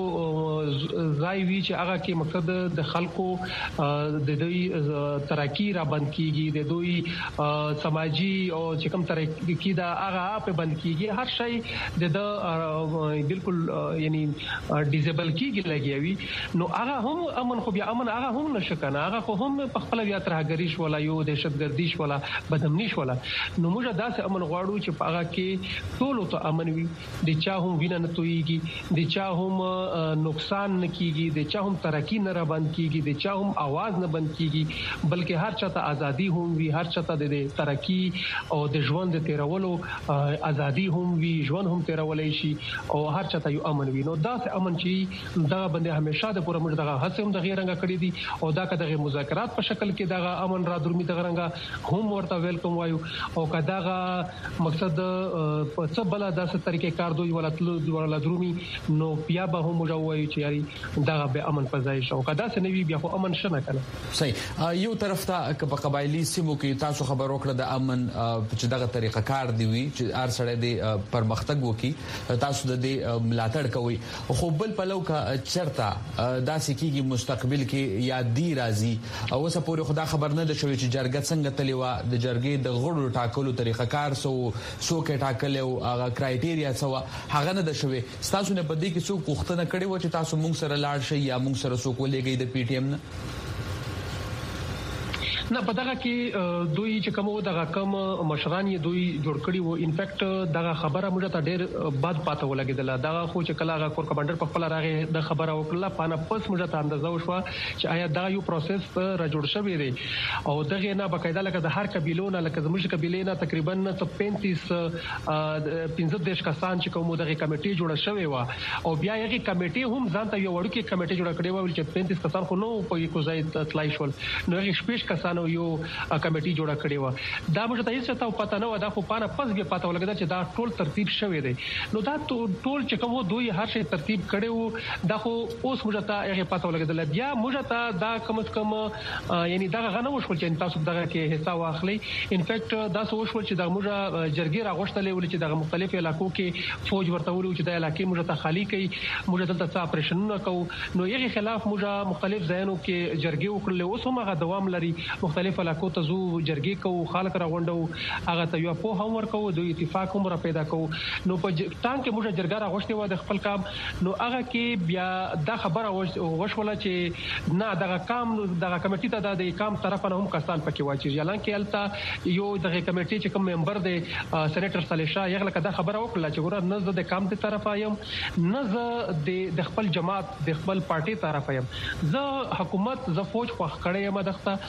ځای وی چې هغه کې مقصد د خلکو د دوی ترقی را بند کیږي د دوی سماجی او چې کوم ترقی دا هغه په بند کیږي هر شی د بالکل یعنی ډیزیبل کیږي لګیوي نو هغه هم امن خو بیا امن هغه هم نشکنه هغه خو هم په خپل بیا ترهګری شولا یو دهشتګردي شولا بدامنی شولا نو موږ داسې امن غواړو چې په هغه کې ټول ته امن وي د چا هم وینه نه تويږي د چا هم نقصان نه کیږي د چا هم ترقی نه را بند کیږي د چا هم आवाज نه بند کیږي بلکې هر چا ته ازادي هم وي هر چا ته د ترقی او د ژوند تیرولو ازادي هم وي ژوند هم تیرولای شي او هر چا ته یو امن وي نو دا سه امن چې دا باندې همیشه د پوره موږ دغه هڅه هم د غیرنګ کړی دي او دا کداغه مذاکرات په شکل کې دغه امن را درمي دغه رنګ هم ورته ویلکم وایو او کداغه مقصد په څه بل داسې طریقې کار دوی ولاتلو ولا درومي نو بیا به هم وایي چې یاري دا به امن پځای شو کدا څه نوي بیا خو امن شنه کړه صحیح یو طرف ته په قبایلی سیمو کې تاسو خبر وکړه د امن چې دغه طریقه کار دی وی چې هر سړی د پرمختګ وکي تاسو د ملاتړ کوي خو بل په لو کا چرتا داسې کیږي مستقبل کې یا دی راځي او اوس پورې خدا خبر نه ده شوی چې جرګه څنګه تلیوا د جرګې د غړو ټاکلو طریقه کار سو سو کې ټاکل او هغه کرایټیریا سو هغه نه ده شوی تاسو نه بدی کې څوک وختنه کړي و چې تاسو مونږ سره لاړ شي یا مونږ سره څوک ولېږي د پی ټی ایم نه نه په دغه کې دوی چې کوم دغه کم مشران یې دوی جوړ کړي وو ان فیکټ دغه خبره موږ ته ډېر بد پاته ولګیدله دغه خو چې کله هغه کور کمانډر په خپل راغی د خبره وکړه پانه پس موږ ته اندازه وشو چې آیا دا یو پروسس را جوړ شوی دی او دغه نه بقاعده لکه د هر قبيلو نه لکه زموږ قبيله نه تقریبا پینتیس پنځه دیش کسان چې کوم دغه کمیټي جوړه شوی و او بیا یغه کمیټي هم ځان ته یو وړوکی کمیټي جوړه کړې و چې پینتیس کسان خو نو په یو ځای تلای شول نو هغه شپږ کسان یو کمیټي جوړه کړې و دا موږ ته هیڅ ته پته نه و دا خو پانه پس به پته ولګدا چې دا ټول ترتیب شوی دی نو دا ټول چې کوم دوی هر شی ترتیب کړي وو دا خو اوس موږ ته هغه پته ولګدل بیا موږ ته دا کم از کم یعنی دا غنه وشول چې تاسو دغه کې حصہ واخلي ان فیکټ دا سو وشول چې دا موږ جرګې راغښتلې ول چې دغه مختلف علاقو کې فوج ورته ولو چې د علاقې موږ ته خالی کړي موږ دلته څه اپریشنونه کوو نو یغه خلاف موږ مختلف ځایونو کې جرګې وکړلې اوس هم هغه دوام لري مختلف علاقو ته زو جرګې کوو خلک راغونډو هغه ته یو په هم ورکو دوی اتفاق هم را پیدا کوو نو په ټان کې موږ جرګه راغښتې و د خپل کام نو هغه کې بیا دا خبره وشوله چې نه دغه کام دغه کمیټې ته د کام طرف نه هم کسان پکې واچي ځلان کې الته یو دغه کمیټې چې کوم ممبر دی سېنیټر صالح شاه یغه کده خبره وکړه چې ګوره نه د کام ته طرف ایم نه د خپل جماعت د خپل پارټي طرف ایم زه حکومت زه فوج خو کړې یم دغه نو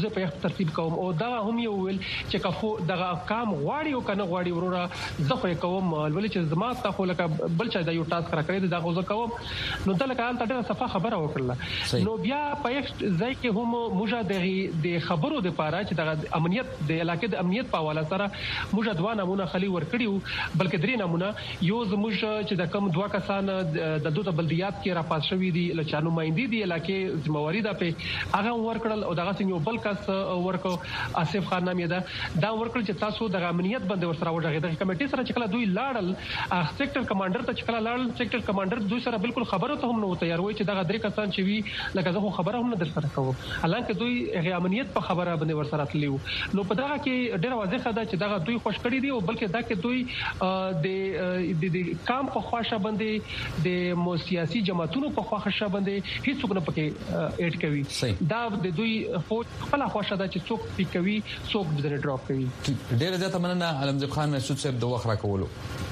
زه په یو ترتیب کوم او دا هم یو ویل چې کفو دغه کام غواړي او کنه غواړي ورور زه خو کوم ولې چې زما تاسو لکه بل چا د یو ټاسک را کړی دا خو زه کوم نو دا لکه الته ډېره صفه خبره وکړه نو بیا په یک ځای کې هم موږ د خبرو د پاره چې د امنیت د علاقې د امنیت په حواله سره موږ دوه نمونه خلی ورکړیو بلکې درې نمونه یو زموږ چې د کم دوه کسان د دوه بلدیات کې را پاس شوې دي لچانو مایندې دي علاقې ذمہواری ده په هغه ورکړل او دغه څنګه بل کس ورکو آصف خان نامې ده دا ورکړل چې تاسو د امنیت باندې ورسره وځي د کمیټې سره چې کله دوی لاړل سېکټر کمانډر ته چې کله لاړل سېکټر کمانډر دوی سره بالکل خبرو ته هم نو تیار وای چې دغه درې کسان چې وی لکه زه خبره هم نه در سره کوم حالانکه دوی هغه امنیت په خبره باندې ورسره تلیو نو په دغه کې ډېر واضح ده چې دغه دوی خوش کړی دي او بلکې دا کې دوی د د کام په خواشه باندې د سیاسي جماعتونو په خواشه باندې هیڅ څوک نه پکې اډ کوي دا د دوی فوج خپل خواشه ده چې څوک پی کوي څوک د ډراپ کوي ډېر زیاته مننه علمزیب خان مسعود صاحب د وخت راکولو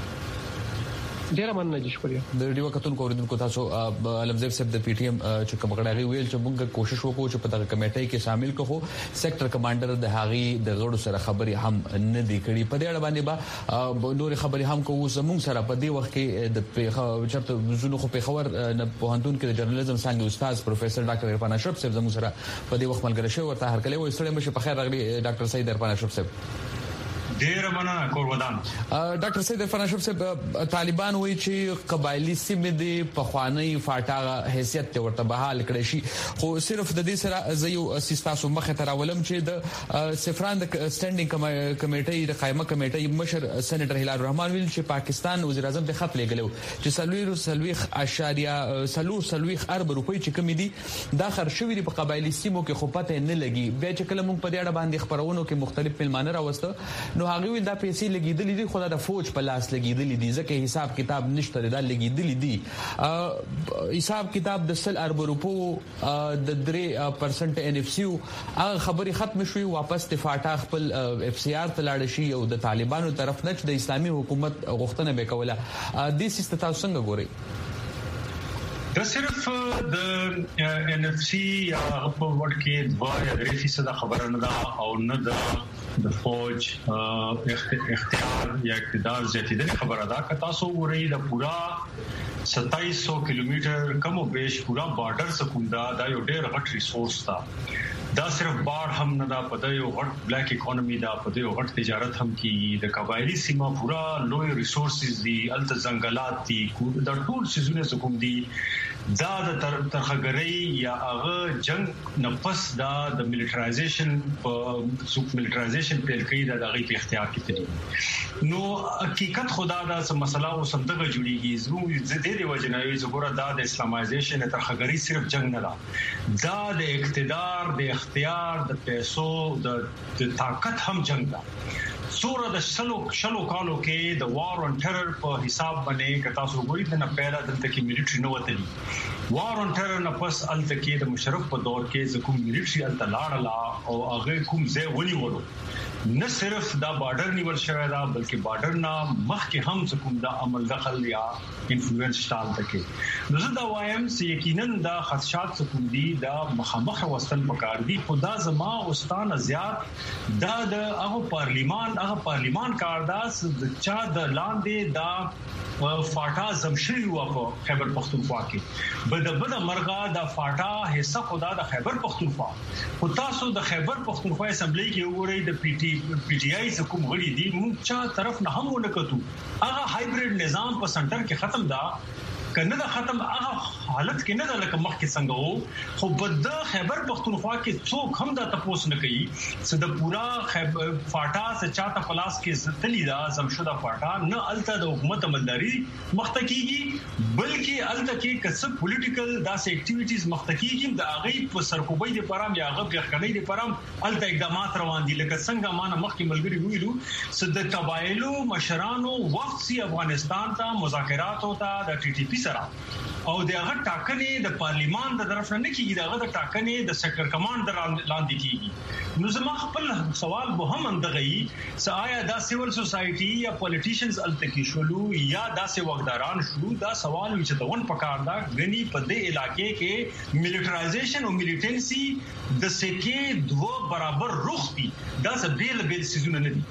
ډیره مننه جی شکریہ د ریډیو کتون کوریدونکو تاسو علمزیب صاحب د پی ټی ایم چې کوم غړي ویل چې موږ کوشش وکړو چې په دغه کمیټې کې شامل کړو سېکټر کمانډر د هاغي د غړو سره خبري هم نه دی کړی په دې اړه باندې با نور خبري هم کوو زموږ سره په دې وخت کې د چرته زونو خو په خبر نه پوهنتون کې د جرنالیزم څنګه استاد پروفیسور ډاکټر عرفان اشرف صاحب زموږ سره په دې وخت ملګری شو ورته هر کله وې سره مشه په خیر راغلی ډاکټر سید عرفان اشرف صاحب ډیر مننه کور ودان ډاکټر سید عرفان اشرف صاحب طالبان وایي چې قبایلی سیمې د پخوانی فاټا حیثیت ورته بحال کړي شي خو صرف د دې سره زيو سیستاسو مخه تراولم چې د سفران د سټینډینګ کمیټې د قائمه کمیټې مشر سېنیټر هلال الرحمن ویل چې پاکستان وزیر اعظم ته خط لګلو چې سلویر سلويخ اشاریه سلو سلويخ ارب روپۍ چې کمی دي دا خرشوي په قبایلی سیمو کې خو پته نه لګي بیا چې کله موږ په دې اړه باندې خبرونو کې مختلف پیلمانه راوسته نو هغه ویل دا پیسې لګیدلې دي خو دا د فوج په لاس لګیدلې دي ځکه حساب کتاب نشته دا لګیدلې دي حساب کتاب د سل ارب روپو د درې پرسنټ ان اف سی هغه خبري ختم شوې واپس د فاټا خپل اف سی آر ته لاړ شي او د طالبانو طرف نه د اسلامي حکومت غوښتنه وکوله د سیستم تاسو څنګه ګورئ دا صرف د ان اف سی یا په وړ کې دوه یا درې فیصد خبره نه ده او نه ده د فوج اختیار یا اقتدار زیاتېدل خبره ده که تاسو وګورئ د پورا ستایس سو کیلومتر کم او بیش پورا بارډر سکوندا دا یو ډېر غټ ریسورس ده دا صرف بار هم نه دا په یو غټ بلیک اکانومي دا په یو غټ تجارت هم کې د قبایلی سیمه پورا لوی ریسورسز دي الته ځنګلات دي د ټول سيزونه سکون دي دا د ترخګرۍ یا هغه جنگ نفس دا د ملټرایزیشن په سوق ملټرایزیشن په کې دا دغه په اختیار کې دي نو حقیقت خدا دا سم مسله او سمدغه جوړیږي زموږ زده دی وجنوي زګوره دا د اسلامایزیشن ترخګرۍ صرف جنگ نه ده دا د اقتدار د اختیار د پیسو د طاقت هم جنگ ده سوره د شلو شلو کالو کې د وار اون ټرر په حساب باندې کتا سو ګوري د نه پیرا دلته کې ملټری نو وتلی وار اون ټرر نه پس الته کې د مشرف په دور کې زکوم ملټری الته لاړه او هغه کوم ځای ونی ورو نه صرف دا بارډر نیول شوی دا بلکې بارډر نه مخکې هم زکوم دا عمل دخل یا انفلوئنس شتال تکي نو زه دا وایم چې یقینا دا خدشات زکوم دي دا مخامخ وستل پکار دي خدا زما استاد زیات دا د هغه پارلیمان هغه پارلیمان کارداس د چا د لاندې دا فاټا زمشري و په خیبر پختونخوا کې بده بده مرغه د فاټا حصہ خدا د خیبر پختونخوا خو تاسو د خیبر پختونخوا اسمبلی کې وګورئ د پی ټی پی ټی آی حکومت غړي دي موږ چا طرف نه هم ونکړو هغه هایبرید نظام په سنټر کې ختم دا کنه دا ختم هغه حالت کې نه ده لکه مخکې څنګه وو خو بد خیبر پختونخوا کې څوک هم دا تاسو نه کوي چې د پورا خیبر فاټا سے چاته پلاس کې تلی دا زمشوده فاټا نه الته د حکومت عملداري مختکیږي بلکې الته کې کسب پولیټیکل داس اکټیویټیز مختکیږي د هغه په سرکوبۍ لپاره یا هغه په خړنۍ لپاره الته اقدامات روان دي لکه څنګه مانه مخکې ملګری ویلو چې د قبایلو مشرانو وفد سي افغانستان ته مذاکرات ہوتا د ټي ټي پی سره او دغه ټاکنې د پارلیمان د طرف نه کیږي دغه د ټاکنې د سیکټر کمانډر لاندې کیږي نو زما خپل سوال به هم اندغی سایا دا سیول سوسايټي یا پولیټیشنز التکی شولو یا دا سه وګداران شو دا سوال چې دون پکار دا غني په دې علاقې کې ملټرایزیشن او ملیټنسي د سکه دوه برابر رخ دي دا څه بیل بیل سيزونه نه دي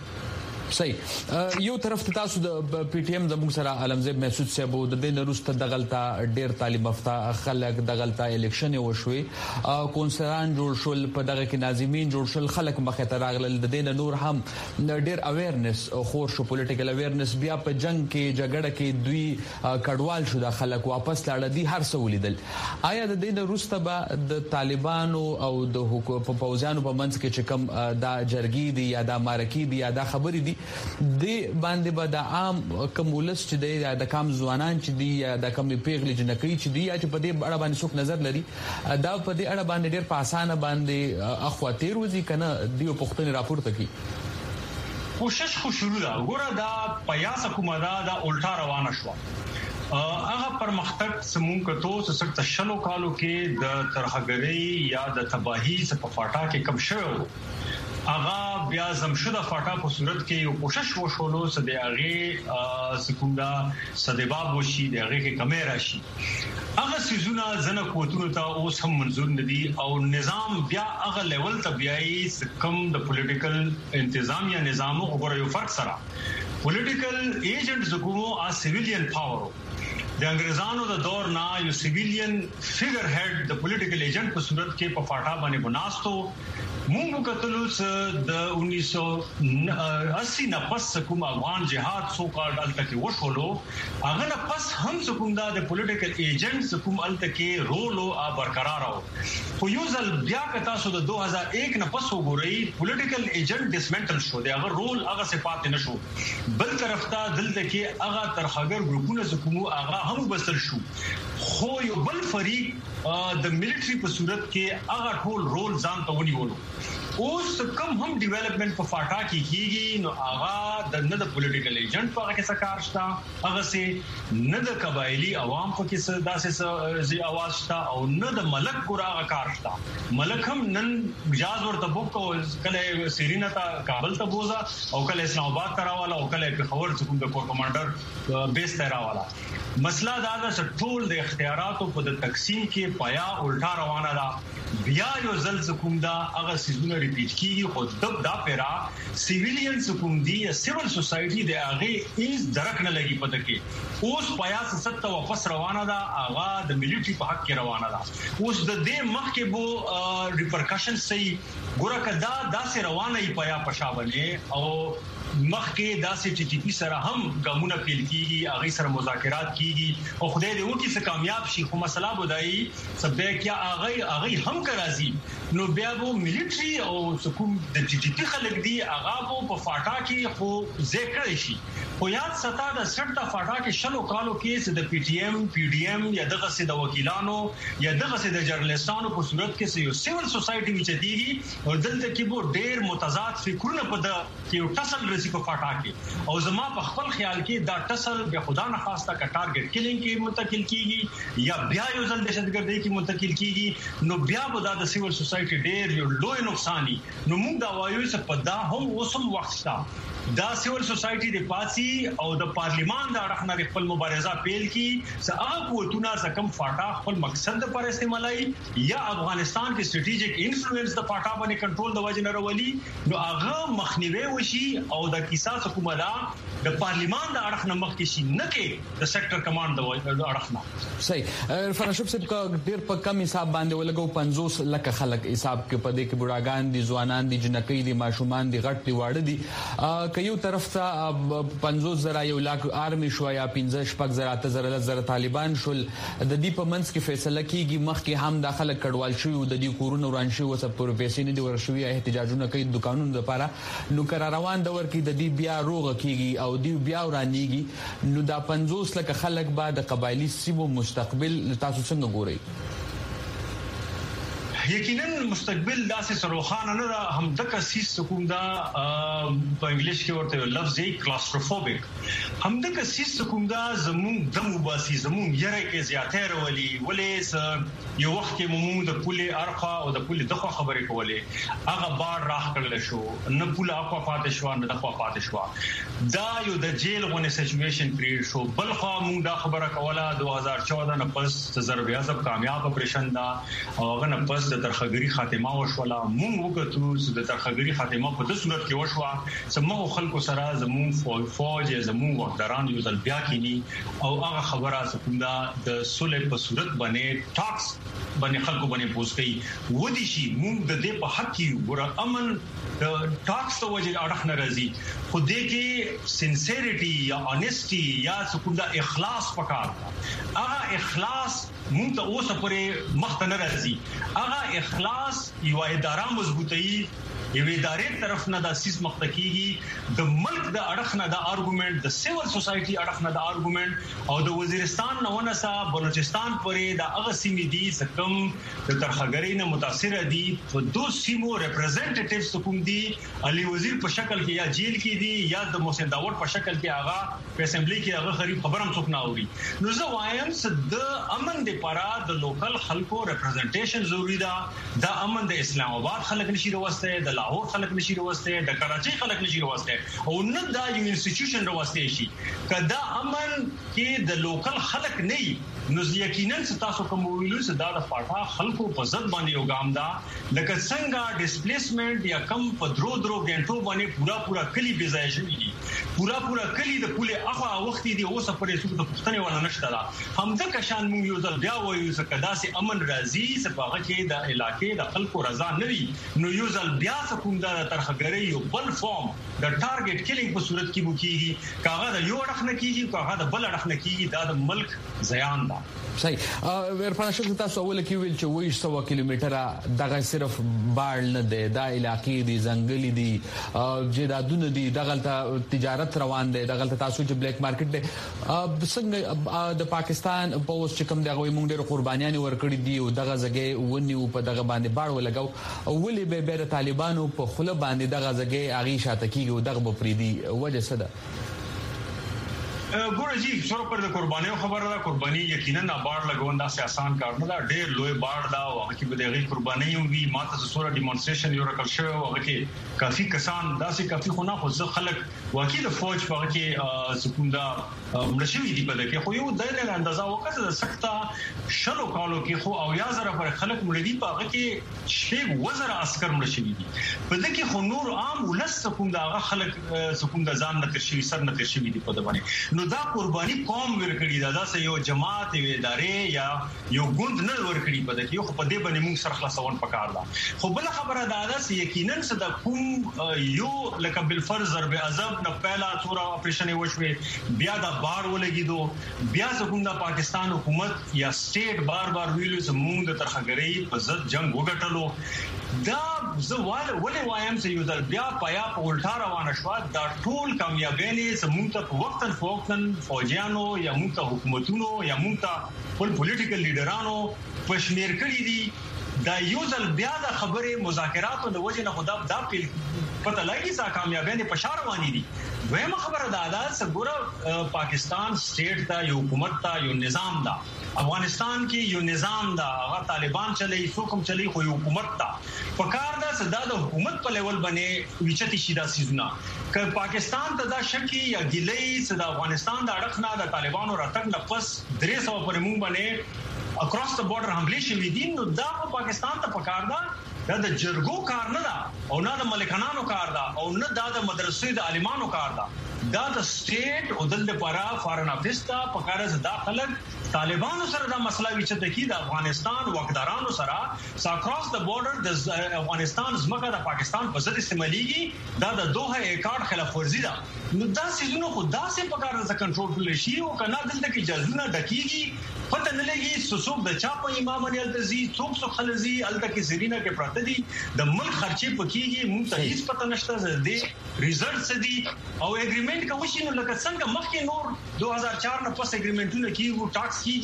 صحیح یو طرف ته تاسو د پی ټی ایم د موږ سره علمزیب محسود صاحب د دین روسته دغلطه ډیر تعلیم یافته خلک دغلطه الیکشن وشوي کونسلان جوړ شول په دغه کې ناظمین جوړ شول خلک مخه ته راغلل د دین نور هم ډیر اویرنس خور شو پولیټیکل اویرنس بیا په جنگ کې جګړه کې دوی کډوال شو د خلک واپس لاړ دي هر څه ولیدل آیا د دین روسته به د طالبانو او د حکومت پوځیانو په منځ کې چې کوم دا جرګي دي یا دا مارکی دي یا دا خبرې دي د باندې به د عام کومولس چې د د کم ځوانان چې دی یا د کم پیغلي جنکې چې دی چې په دې اړه باندې څوک نظر لري دا په دې اړه باندې ډېر په اسانه باندې اخواتیر وځي کنه دیو پښتني راپورته کی کوشش خو شروع ده ګوره دا پیاس حکومت دا الټا روانه شو هغه پرمختګ سمون کتو څه شلو کالو کې د ترهګری یا د تباہی څخه په فاټا کې کم شو اغا بیا زمشده فاټا په صورت کې یو کوشش وشولو چې د هغه سکوندا صدباب وشي د هغه کې کمې راشي هغه سيزونه زنه قوتونو ته اوس هم منزور ندي او نظام بیا هغه لیول ته بیاي کم د پولیټیکل انتظام یا نظام وګورئ یو فرق سره پولیټیکل ایجنټ زکومو ا سیویلین پاور د انګريزانو د دور نه یو سیویلین فیګر هډ د پولیټیکل ایجنټ په صورت کې په فاټا باندې بناستو مونږ کتلو د انیس سو اسی نه پس کوم افغان جهاد سو کال دلته کې وشولو هغه نه پس هم کوم دا د پولیټیکل ایجنټس کوم الته کې رول او برقرار او خو یو ځل بیا کتا سو د دوه هزار یک نه پس وګورئ پولیټیکل ایجنټ ډیسمنټل شو دی هغه رول هغه صفات نه شو بل طرف ته دلته کې هغه ترخګر ګروپونه کوم هغه هم بسل شو خو یو بل فریق د ملټری په صورت کې هغه ټول رول ځان ته ونیولو اوس کم هم ډیولپمنٹ په فاټا کې کیږي نو هغه د نه د پولیټیکل ایجنټ په هغه کې څه کار شته هغه سي نه د قبایلی عوام په کې څه داسې زی आवाज شته او نه د ملک ګراغه کار شته ملک هم نن جاز ورته بوکو کله سیرینا ته کابل ته بوزا او کله اسلام آباد ته راواله او کله په خبر څخه د کور کمانډر بیس ته راواله مسله دا ده ټول د اختیاراتو په د تقسیم کې پایا الټا روانه ده بیا یو ځل کوم دا هغه سيزونه ریپیټ کیږي خو دب دا پیرا سیویلین کوم دی سیول سوسايټي د هغه ایز درک نه لګي پته کې اوس پایا ست واپس روانه ده هغه د ملټری په حق کې روانه ده اوس د دې مخ کې بو ریپرکشن سي ګوره کدا داسې روانه ای پایا پښاونه او مخکې داسې ټي ټي پی سره هم ګامونه پیل کیږي هغه سره مذاکرات کیږي او خدای دې وکړي چې کامیاب شي خو مسله بدایي سبب کیا هغه هغه هم کرازي نو بیا وو ملټری او کوم د ټي ټي پی خلک دی هغه وو په فاټا کې خو ذکر شي خو یاد ستا د سټه فاټا کې شلو کالو کې چې د پی ټی ایم پی ډی ایم یا دغه سي د وکیلانو یا دغه سي د جرنالستانو په صورت کې یو سیول سوسايټي وچديږي او دلته کې وو ډېر متضاد فکرونه په د کې ټسل په فاټا کې او زما په خپل خیال کې دا ټسل به خدا نه خواسته کا ټارګټ کلینګ کې منتقل کیږي یا بیا یو ځل دهشتګردي کې منتقل کیږي نو بیا به دا د سیول سوسايټي ډېر یو لوی نقصاني نو موږ دا وایو چې په دا هم اوسم وخت شته دا سیول سوسايټي د پاتسي او د پارلیمان د اړخنه خپل مبارزه پیل کی چې هغه قوتونه زکم فاټا خپل مقصد پر استعمالي یا افغانستان کې سټریټیجیک انفلوئنس د فاټا باندې کنټرول د وجه نه راولي نو هغه مخنیوي وشي او د کیسه حکومت د پارلیمان د اړخ نه مخ کې شي نه کې د سېکټر کمانډ د اړخ نه صحیح فرشوب صاحب کا ډیر په کم حساب باندې ولګو پنځوس لک خلک حساب کې پدې کې بډاګان دي ځوانان دي جنکې دي ماشومان دي غټ دي واړه دي کيو طرف ته پنځوس زره یو لاک آرمي شو یا پنځه شپږ زره اته زره زره طالبان شول د دې په منځ کې فیصله کیږي مخ کې هم داخله کډوال شو د دې کورونو وران شو وسب پر پیسې نه دي ورشوي احتجاجونه کوي دکانونو لپاره نو قرار روان دور کې د دې بیا روغ کیږي او دی بیا ورانیږي نو دا پنځوس لک خلک بعد قبایلی سیمو مستقبل تاسو څنګه ګورئ یقینا مستقبل داسې سروخانه نه هم د کسیس کوم دا په انګلیش کې ورته لفظ یې کلاستروفوبیک هم د کسیس کوم دا زمون د مباسي زمون یره کې زیاتې راولي ولې یو وخت کې موږ د پوله ارخه او د پوله دغه خبرې کولې هغه بار راخ کړل شو نه پوله اخوا پاتې شو نه دغه پاتې شو دا یو د جیل غونې سچويشن کریټ شو بل خو موږ دا خبره کوله دوه هزار چودہ نه پس ضرب اعظم کامیاب اپریشن دا او هغه نه پس د ترخګری خاتمه وشوله مونږ وکړو چې د ترخګری خاتمه په دې صورت کې وشوه سمو خلکو سره زمون فوج زمون وقدران یو ځل بیا کینی او هغه خبره سپوندا د صلح په صورت باندې ټاکس باندې خلکو باندې پوس کوي ودی شي مونږ د دې په حق کې ګور امن د ټاکس ته وجه اړه نه راځي خو دې کې سینسیریټي یا اونیسټي یا سپوندا اخلاص پکار هغه اخلاص مونږ ته اوسه پرې مخ نه راځي هغه اخلاص یو اداره مضبوطی یو ادارې طرف نه د اساس مختکیږي د ملک د اړخ نه د ارګومنت د سیول سوسايټي اړخ نه د ارګومنت او د وزیرستان نه ونسا بلوچستان پرې د هغه سیمې دي سکم د ترخګری نه متاثر دي په دوه سیمو ریپرزنټیټیوز کوم دي علي وزیر په شکل کې یا جیل کې دي یا د محسن داوود په شکل کې هغه په اسمبلی کې هغه غریب خبرم څوک نه اوري نو زه وایم چې د امن د پاره د لوکل خلکو ریپرزنټیشن ضروری ده د امن د اسلام آباد خلک نشي راوسته د لاهور خلک نشي راوسته د کراچۍ خلک نشي راوسته او نه دا یو انسټیټیوشن راوسته شي کدا امن کې د لوکل خلک نه نو یقینا تاسو کوم ویلو چې دا د فاټا خلکو په ضد باندې یو ګام دا لکه څنګه ډیسپلیسمنت یا کم په درو درو غنټو باندې پورا پورا کلی بيځای شوی دي پورا پورا کلی د پوله اخوا وخت دی اوسه پرې څه د پښتنې ولا نشته دا هم د کشان مو یو ځل بیا وایو چې کدا سي امن راځي سپاغه کې د علاقې د خلکو رضا نوي نو یو ځل بیا کوم دا ترخګری یو بل فارم د ټارګټ کیلینګ په صورت کې وکیږي کاغه د یو اړخ نه کیږي کاغه د بل اړخ نه کیږي دا د ملک زیان ده صحیح ورپانه شو تاسو اول کې ویل چې وایي سو کیلومتره دغه صرف باړ نه دی دا علاقې دي ځنګلي دي جیدادونه دي دغه تجارت روان دي دغه تاسو چې بلیک مارکیټ دی څنګه د پاکستان په اوس چې کوم دغه موږ ډېر قربانيان ورکړي دي او دغه ځګي ونی په دغه باندې باړ ولګاو ولې به به طالبانو په خله باندې دغه ځګي اغي شاته کیږي او دغه بپریدي وجه څه ده ګوره جی سره پر د قربانیو خبره ده قرباني یقینا نه باړ لګون دا آسان کار نه دا ډېر لوی باړ دا او هغه کې به دغه قرباني وي ماته سره ډیمونستریشن یو رکل شو هغه کې کافي کسان داسې کافي خو نه خو ځکه خلک واقعي د فوج په کې سکوندا ملشوي دي په دغه خو یو د نه اندازه وکړه د سخته شلو کالو کې خو او یا زره پر خلک ملدي په هغه کې شی وزره عسكر ملشوي دي په دغه کې خو نور عام ولس سکوندا هغه خلک سکوندا ځان نه ترشي سر نه ترشي دي په دغه نو دا قرباني قوم ورکړي دا داسې یو جماعت یو ادارې یا یو ګوند نه ورکړي په دغه یو په دې باندې موږ سره خلاصون پکار دا خو بل خبره دا ده چې یقینا صدا کوم یو لکه بل فرض ضرب عذاب نه پهلا تورا اپریشن وشوي بیا دا بار ولګیدو بیا څنګه د پاکستان حکومت یا سټیټ بار بار ویلو چې موږ د ترخګری په ضد جنگ وګټلو دا زوال ولې وایم چې یو ځل بیا پیا په الټا روانه شو دا ټول کامیابی زموږ ته په وختن فوقتن فوجیانو یا موږ ته حکومتونو یا موږ ته ټول پولیټیکل لیډرانو پښمیر کړی دي دا یو ځل بیا د خبرې مذاکراتو د وجه نه خدا دا پیل پته لګی چې کامیابی په شار روانې دي وایمه خبره دا ده چې ګوره پاکستان سټیټ ته یو حکومت ته یو نظام ده افغانستان کې یو نظام ده هغه طالبان چلی حکم چلی خو یو حکومت ته پکار ده چې دا د حکومت په لیول باندې وچتی شي دا سيزونه ک پاکستان ته دا شکی یا ګلې چې د افغانستان د اړخ نه د طالبانو راتګ نه پس درې سو پر موږ باندې اکراس د بارډر حمله شوې دي نو دا په پاکستان ته پکار ده دا د جرګو کار نه ده او نه د ملکانانو کار ده او نه دا د مدرسې د عالمانو کار ده دا د سټیټ او د لپاره فارن افیس ته پکاره زدا خلک طالبانو سره دا مسله وچته کی د افغانستان وقدارانو سره اکراس د بارډر د افغانستان زمکه د پاکستان په ضد استعماليږي دا د دوه اکاډ خلاف ورزي ده نو دا سيزونو خدا سي پکاره ز کنټرول کړل شي او کنه دلته کې جزونه ډکیږي پته نه لګي سوسوب د چا په امام علي التزي څوک څو خلزي الته کې زرینا کې پراته دي د ملک خرچې پکېږي موږ ته هیڅ پته نشته د ریزلټس دي او اګریمنت کوي نو لکه څنګه مخکې نور دوه هزار چار نه پس اګریمنټونه کیږي ټاکس کیږي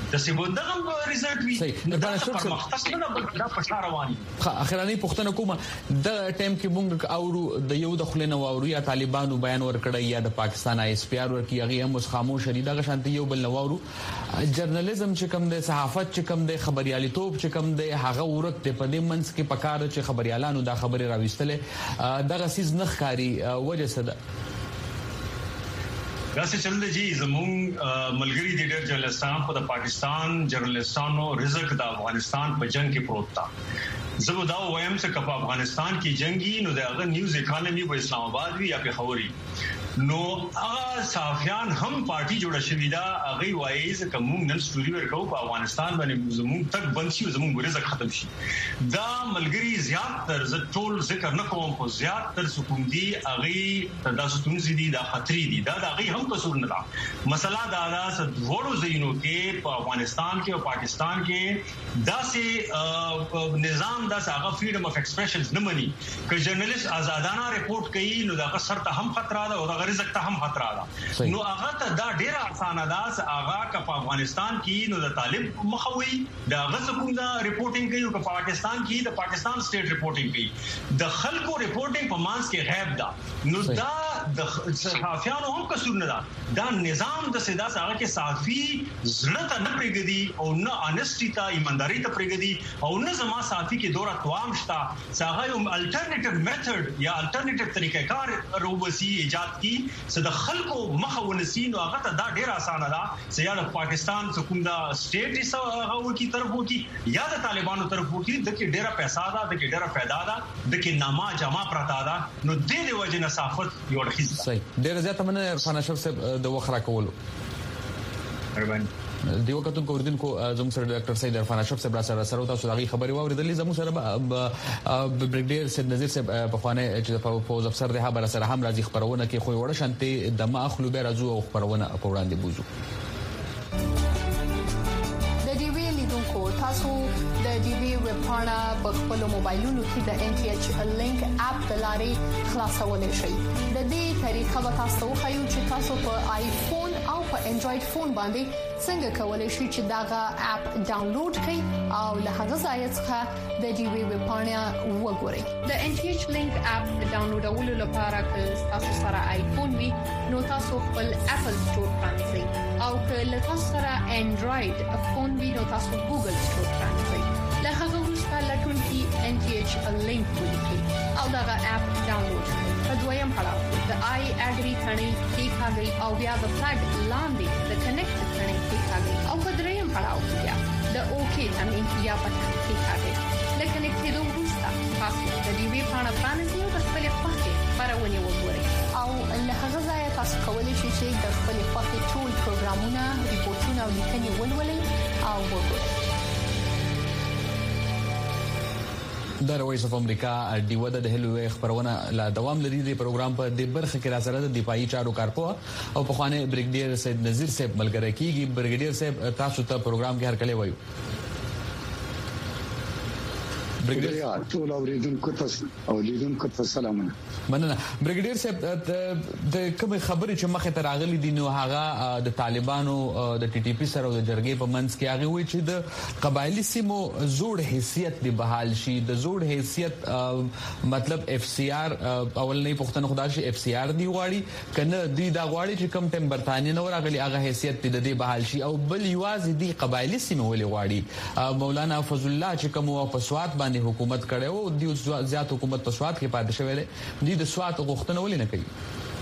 د سیبودغه ریزلټ وی دا پرمختګ نه دا په رواني اخرانی پښتنه کومه د ټیم کې مونږ اورو د یو د خلینو اورو یا طالبانو بیان ورکړی یا د پاکستان آی اس پی آر ورکی هغه هم خاموش دي دغه شانتي یو بل نوورو جرنالیزم چې کوم د صحافت چې کوم د خبرياليتوب چې کوم د هغه ورک د پدې منځ کې پکاره چې خبريالانو دا خبره راويستله دغه سیز نخکاری وجه صدا دا څه چل دی زمون ملګری د ډېر جرنالستان په د پاکستان جرنالستانو رزق د افغانستان په جنگ کې پروت تا زه دا وایم چې په افغانستان کې جنگي نو دغه نیوز اکانومي په اسلام آباد وی یا په خوري نو هغه صحافیان هم پارټي جوړه شوې ده هغه وایي چې کوم نن سټوري ورکو په افغانستان باندې زموږ تک بند شي زموږ رزق ختم شي دا ملګری زیات تر ز ټول ذکر نه کوم خو زیات تر حکومتي هغه د ستونزې دي د خطرې دي دا د هغه هم قصور نه ده مسله دا ده چې ورو زینو کې په افغانستان کې او پاکستان کې داسې نظام داسې هغه فریډم اف ایکسپریشنز نه مني چې جرنالست آزادانه ریپورت کوي نو دا سر ته هم خطر ده او رزق ته هم خطر ده نو هغه ته دا ډیره اسانه ده چې هغه که په افغانستان کې نو د طالب مخوي دا غزه کوم دا ریپورټینګ کوي او په پاکستان کې د پاکستان سټیټ ریپورټینګ کوي د خلکو ریپورټینګ په مانس کې غیب ده نو دا د صحافیانو هم قصور نه ده دا نظام د سیدا هغه کې صحافي زړه ته نه پرېږدي او نه انسټی ته ایمانداری ته پرېږدي او نه زما صحافي کې دوره توام شته چې هغه یو الټرنیټیو میتھډ یا الټرنیټیو طریقې کار روبسي ایجاد کی چې د خلکو مخه ونسي نو هغه ته دا ډیر اسانه ده چې یا د پاکستان حکومت دا سټیټ هغه ورکی طرف ورکی یا د طالبانو طرف ورکی د کې ډیره پیسې ده د کې ډیره फायदा ده د کې نامه جمع پراته ده نو د دې وجه نه صحافت یو رخصت صحیح ډیر زیاته مننه عرفان اشرف صاحب د وخره کولو مهرباني دیو کتون کوردین کو زموږ سره ډاکټر سید عرفان اشرف صاحب سره سره تاسو دغه خبري واوریدلې زموږ سره بریګیډیر سید نذیر صاحب په خوانه چې په پوز افسر ده بر سره هم راځي خبرونه کې خو وړه شانتي د ما اخلو به راځو او خبرونه په وړاندې بوزو د ډي وی لیدونکو تاسو د ډي وی ویب پاڼه په خپل موبایلونو کې د ان ټي ایچ لینک اپ د لارې خلاصولای شئ د دې طریقه به تاسو خو چې تاسو په آیفون او په انډراید فون باندې څنګه کولای شئ چې داغه اپ ډاونلوډ کړئ او له هغه ځای څخه د ډي وی ویب پاڼه وګورئ د ان ټي ایچ لینک اپ ډاونلوډولو لپاره که تاسو سره آیفون وي نو تاسو خپل اپل سٹور پرانیزئ او که تاسو سره انډراید فون وي نو تاسو ګوګل سٹور پرانیزئ له هغه وروسته لټون کې ان ټي ایچ لینک ولیکئ او داغه اپ ډاونلوډ کړئ په دویم پړاو د آی اګری ثنې کې ښاغلي او بیا د فلګ لاندې د کنیکټ ثنې کې ښاغلي او په دریم پړاو کې د اوکی ثنې یا په کې ښاغلي د کنیکټ کېدو وروسته تاسو د ډي وی پاڼه باندې یو د خپل خوښې خبرونه وګورئ او له هغه ځای تاسو کولی شئ چې د خپل خوښې ټول پروګرامونه ریپورتونه او لیکنې ولولئ او وګورئ د وایس اف امریکا دی ودا د هلوې خبرونه لا دوام لري د پروګرام په د برخه کې را سره د دفاعي چارو کارپو او په خوانه بریګیډیر سید نذیر صاحب ملګری کیږي بریګیډیر صاحب تاسو ته پروګرام کې هر کله وایو بریګیډیر ټول اوریدونکو تاسو او لیدونکو ته سلامونه مننه بریګیډیر صاحب د کوم خبرې چې مخه تر اغلی دي نو هغه د طالبانو د ټي ټي پی سره او د جرګې په منځ کې هغه وی چې د قبایلی سیمو زوړ حیثیت دی بحال شي د زوړ حیثیت مطلب اف سی آر اول نه پښتنه خدای شي اف سی آر دی غواړي کنه دی دا غواړي چې کم ټیم برتانیې نو راغلي هغه حیثیت د دې بحال شي او بل یوازې دی قبایلی سیمو ولې غواړي مولانا فضل الله چې کوم په سواد باندې حکومت کړي او د زیات حکومت په سواد کې پاتې شوی دی د سواد غوښتنه ولې نه کوي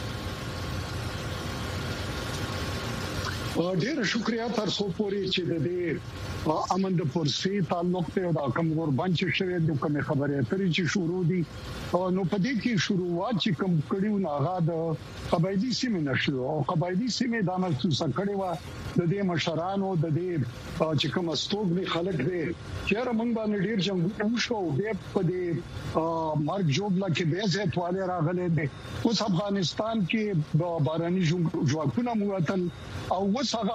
ډېر شکریا تاسو پوری چې د دې امن د پرسي تعلق ته دا کوم ور باندې شوی د کوم خبره اترې چې شروع دي نو په دې کې شروعات چې کوم کړیو نه هغه د قبایلی سیمه نشو او قبایلی سیمه د محسوسه کړي وا د دې مشرانو د دې چې کوم استوګني خلک دي چې موږ باندې ډېر جنگ وشو د په دې مارک جوبلا کې به زه تواله راغله دي اوس افغانستان کې د باراني ژوندونه موتل او وسغه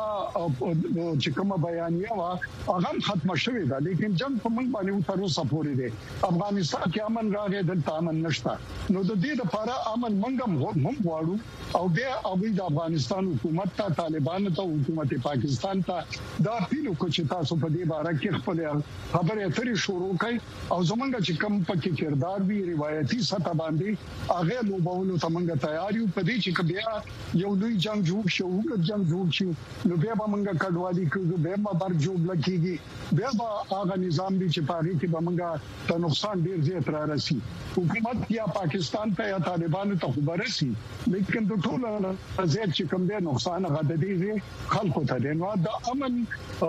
چې کومه بیانیه وا هغه ختم شوه ده لیکن جنگ په موږ باندې تر اوسه پورې دی افغانستان کې امن راغی دلته امن نشته نو د دې لپاره امن موږ هم غواړو او بیا او د افغانستان حکومت ته طالبان ته حکومت پاکستان ته دا پیلو کو چې تاسو په دې باره کې خپل خبرې اترې شروع کړئ او زمونږ چې کوم پکې کردار وی روایتي سطح باندې هغه نو بولو ته موږ تیار یو په دې چې بیا یو لوی جنگ جوړ شو او جنگ جوړ شي نو بیا به موږ کډوالي کوو بیا به بر جوړ لکېږي بیا به هغه نظام دی چې پاره کې به موږ ته نقصان ډیر زیات را رسي حکومت یا پاکستان ته یا طالبانو ته خبره سي لیکن د ټول زیات چې کوم دی نقصان غد دي خلکو ته دی نو د امن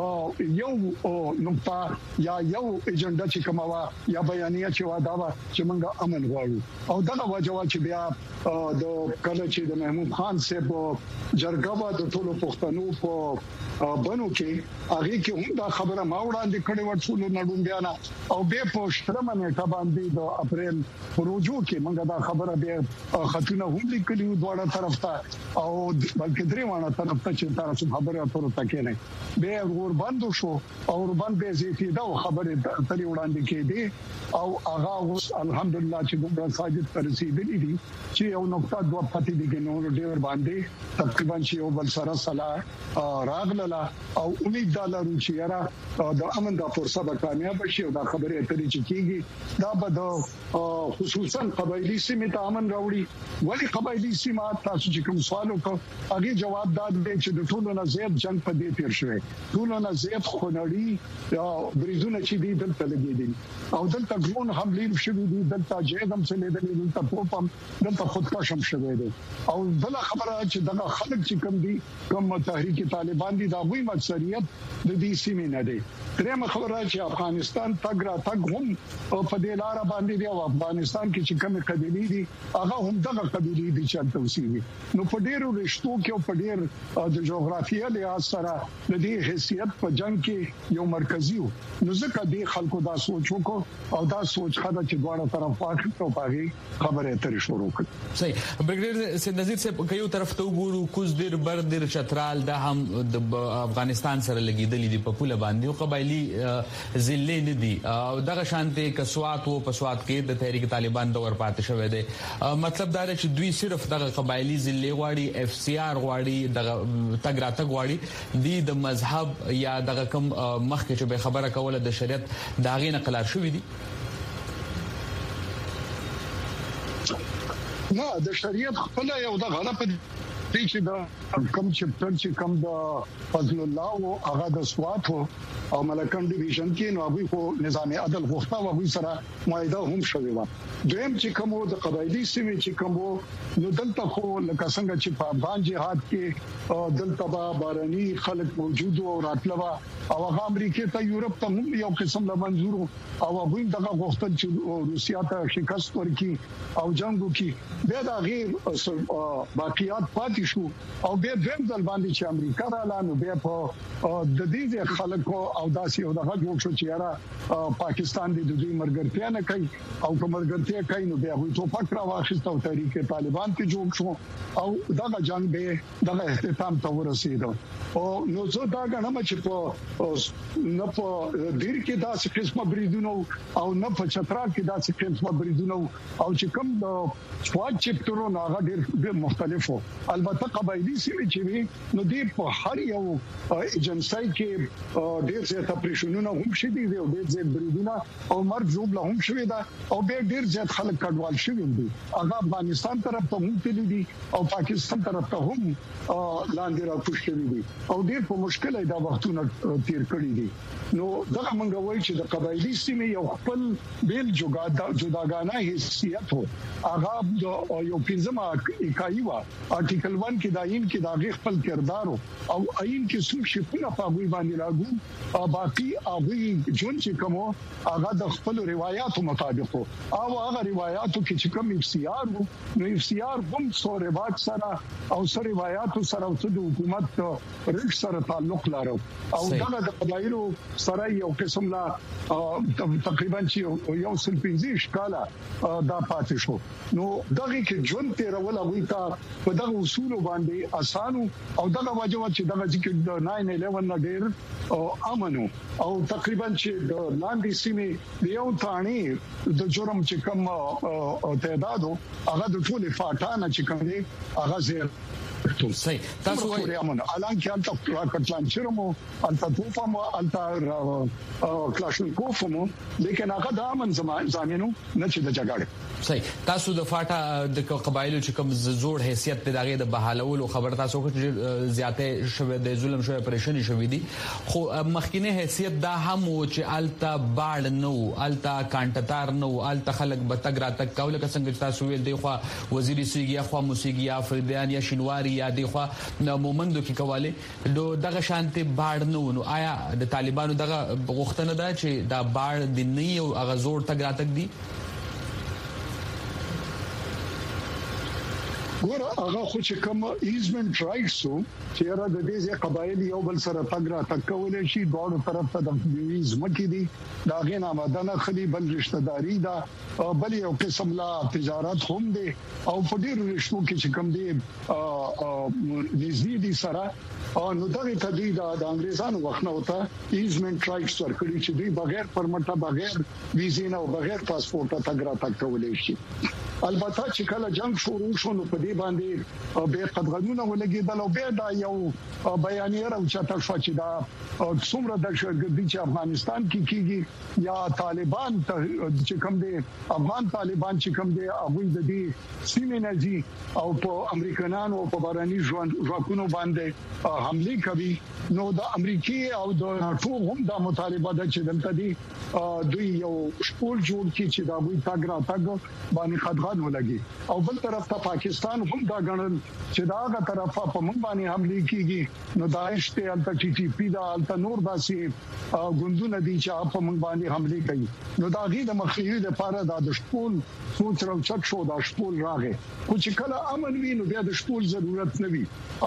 یو نقطه یا یو ایجنډا چې کومه وا یا بیانیه چې وا دا چې موږ امن غواړو او دا وجه چې بیا د کله چې د محمود خان صاحب جرګه د ټولو پښتنو په بنو کې هغه کې هم دا خبره ما وړاندې کړې و ټول نړون بیان او به په شترمه نیټه باندې د اپریل پروژو کې موږ دا خبره به خطونه هم لیکلي دواړه طرف ته او بلکې درې وانه طرف ته چې تاسو خبره اترو تکې نه به ور بندو شو او ور باندې زیاتې دا خبره ترې وړاندې کېدي او هغه اوس الحمدلله چې د ساجد پر رسیدلې دي چې یو نقطه دوه پاتې دي نو ډېر باندې تقریبا چې یو بل سره صلاح راغله او امید دا لرو چې یاره د امن د فرصه به کامیاب شي او دا خبره اترې چې کیږي دا به د خصوصا قبایلی سیمه ته امن راوړي ولی قبایلی سیمه تاسو چې کوم سوال وکړ هغه جواب داد دی چې د ټولو نه زیات جنگ په دې تیر شوی ټولو نه زیات خنړی یا بریزونه چې دي دلته لګیدي او دلته ډرون حمله شوې دي دلته جهادم څخه لیدل دلته پوپم دلته خودکشم شوی دی او بل خبره چې دغه خلک چې کوم دي کوم تحریک طالبان دي دا وی مکسریت د دې سیمې نه دی درېمه خبره چې افغانستان تګ را تګ هم په دې لار باندې دی او افغانستان کې چې کوم قبيلي دي هغه هم دغه قبيلي دي چې توسيږي نو په ډېرو رښتو کې او په ډېر د جغرافیه لحاظ سره د دې حیثیت په جنگ کې یو مرکزی وو نو ځکه دې خلکو دا سوچ وکړو او دا سوچ خاله چې دواړه طرف واخلو په هغه خبره اترې شروع کړه صحیح برګریډر سید نذیر صاحب کيو طرف ته وګورو کوز ډیر بر ډیر چترال د هم د افغانستان سره لګیدلې دي په پوله باندې او قبایلی ضلع نه دي او دغه شانته کسوات او پسوات کې د تحریک طالبان دور پاتې شوې ده مطلب دا چې دوی صرف دغه قبایلی ضلع غواړي اف سی آر غواړي دغه تګ را تګ غواړي دي د مذهب یا دغه کوم مخکې چې به خبره کوله د شریعت داغې نقلار شوې دي نه د شریعت خپل یو د غلط دي چې دا کوم چپټر چې کوم د فضل الله او هغه د سوات او ملکم ډیویژن کې نو هغه خو نظام عدل غوښته او هغه سره معاهده هم شوی و دویم چې کوم د قبایلی سیمه چې کوم نو دلته خو لکه څنګه چې په افغان جهاد کې دلته با بارني خلک موجود او راتلوا او هغه امریکا ته یورپ ته هم یو قسم له منظور او هغه دغه غوښتل چې روسیا ته شکست ورکړي او جنگو کې بیا دا غیر باقیات پاتې شو او بیا دیم ځل باندې چې امریکا رااله بیا په د دې خلکو او داسې او دغه جوړ شو چې یاره پاکستان د دوی مرګرتیا نه کوي او کومرګرتیا کوي نو بیا وي توپک را واخیست او تحریک طالبان ته جوړ شو او دغه جنگ به دغه اختتام ته ورسېدو او نو زه دا غنم چې په نه په دیر کې داسې قسمه بریدونو او نه په چترال کې داسې قسمه بریدونو او چې کوم د سواد چپټرونو هغه ډېر مختلفو البته قبایلی سیمه چې وي نو دې په هر یو ایجنسی کې ډېر زیات اپریشنونه هم شوي دي او ډېر زیات بریدونه او مرګ جوړه هم شوي ده او ډېر زیات خلک کډوال شوي دي هغه افغانستان طرف ته هم تللي دي او پاکستان طرف ته هم لاندې راکوشتلي دي او ډېر په مشکل دا وختونه تیر کړی دي نو دغه منګه وایي چې د قبایلی سیمه یو خپل بیل جداګانه حیثیت هو هغه یو پنځمه اکایي وا آرټیکل ون کې داین کې دا خپل کردار او عین کې څو شپونه په غوي باندې لاګو او باقي هغه جون چې کوم هغه د خپل روایتو مطابق او هغه روایتو کې چې کوم اف سی آر نو اف سی آر هم سو روایت سره او سره روایتو سره د حکومت رښ سره تعلق لري او دغه د قبایلو سره یو قسم لا تقریبا چې یو سل پنځه شکاله دا پاتې شو نو دغه کې جون تیر ولا وی تا په دغه اصول راتلو باندې اسانو او دغه وجه چې دغه چې ناین الیون نه ډیر امنو او تقریبا چې د لاندې سیمې یو ثاني د جرم چې کم تعدادو هغه د ټول فاټانه چې کوم دي هغه زیر صحیح تاسو وايي امن الان کې الته راکټلان چرمو الته توفمو الته کلاشنکوف مو لیکن هغه د امن زمانو نه چې د جګړه صحیح تاسو د فاټا د قبایلو چې کوم زوړ حیثیت د دغه د بحالولو خبر تاسو چې زیاته شوه د ظلم شوه پریشانی شوه دي خو مخکینه حیثیت دا هم چې الته باړ نو الته کانټتار نو الته خلک بتګ راتک کول څنګه تاسو ویل دی خو وزیر سیګیا خو موسیقي افریدیان یا شینواری یا دی خو مومندو کې کواله دو دغه شانتي باړ نو نو آیا د طالبانو دغه غوښتنه ده چې دا باړ د نه یو هغه زوړ تګ راتک دي ګور هغه خو چې کوم ایزمنت رائټس چې را د دې قبایل یو بل سره تګرا تکول شي دوه طرف ته د ایزمت دي دا غي نامدانه خلی بل رشتہ داری دا بل یو قسم لا تجارت هم دي او په ډیرو رشتو کې چې کوم دي نږدې دي سره او نو دغه تدید د انګريزانو وخت نه وته ایزمنت رائټس ورکړي چې دوی بغیر پرمټه بغیر ویزې نه او بغیر پاسپورت تګرا تکول شي البته چې کله جنگ شروع شو نو په دې باندې به قدغنونه ولګیدل او به دا یو بیانیه راوچته شو چې دا څومره د شګردي چې افغانستان کې کیږي یا طالبان چې کوم دي افغان طالبان چې کوم دي هغه د دې سیمې نزي او په امریکایانو او په باراني ژوندونو باندې حمله کوي نو د امریکای او د ناتو هم د مطالبه ده چې دلته دي دوی یو شپول جوړ کړي چې دا وي تاګرا تاګ باندې خدغان ولګي او بل طرف ته پاکستان هم دا غنل چې دا هغه طرفه په موږ باندې حمله کیږي نو داعش ته الته ټي ټي پی دا الته نور داسې ګوندونه دي چې په موږ باندې حمله کوي نو دا غي د مخنیوي لپاره د شپول سوچ راو چت شو دا شپول راغې خو چې کله امن وي نو بیا د شپول ضرورت نه وي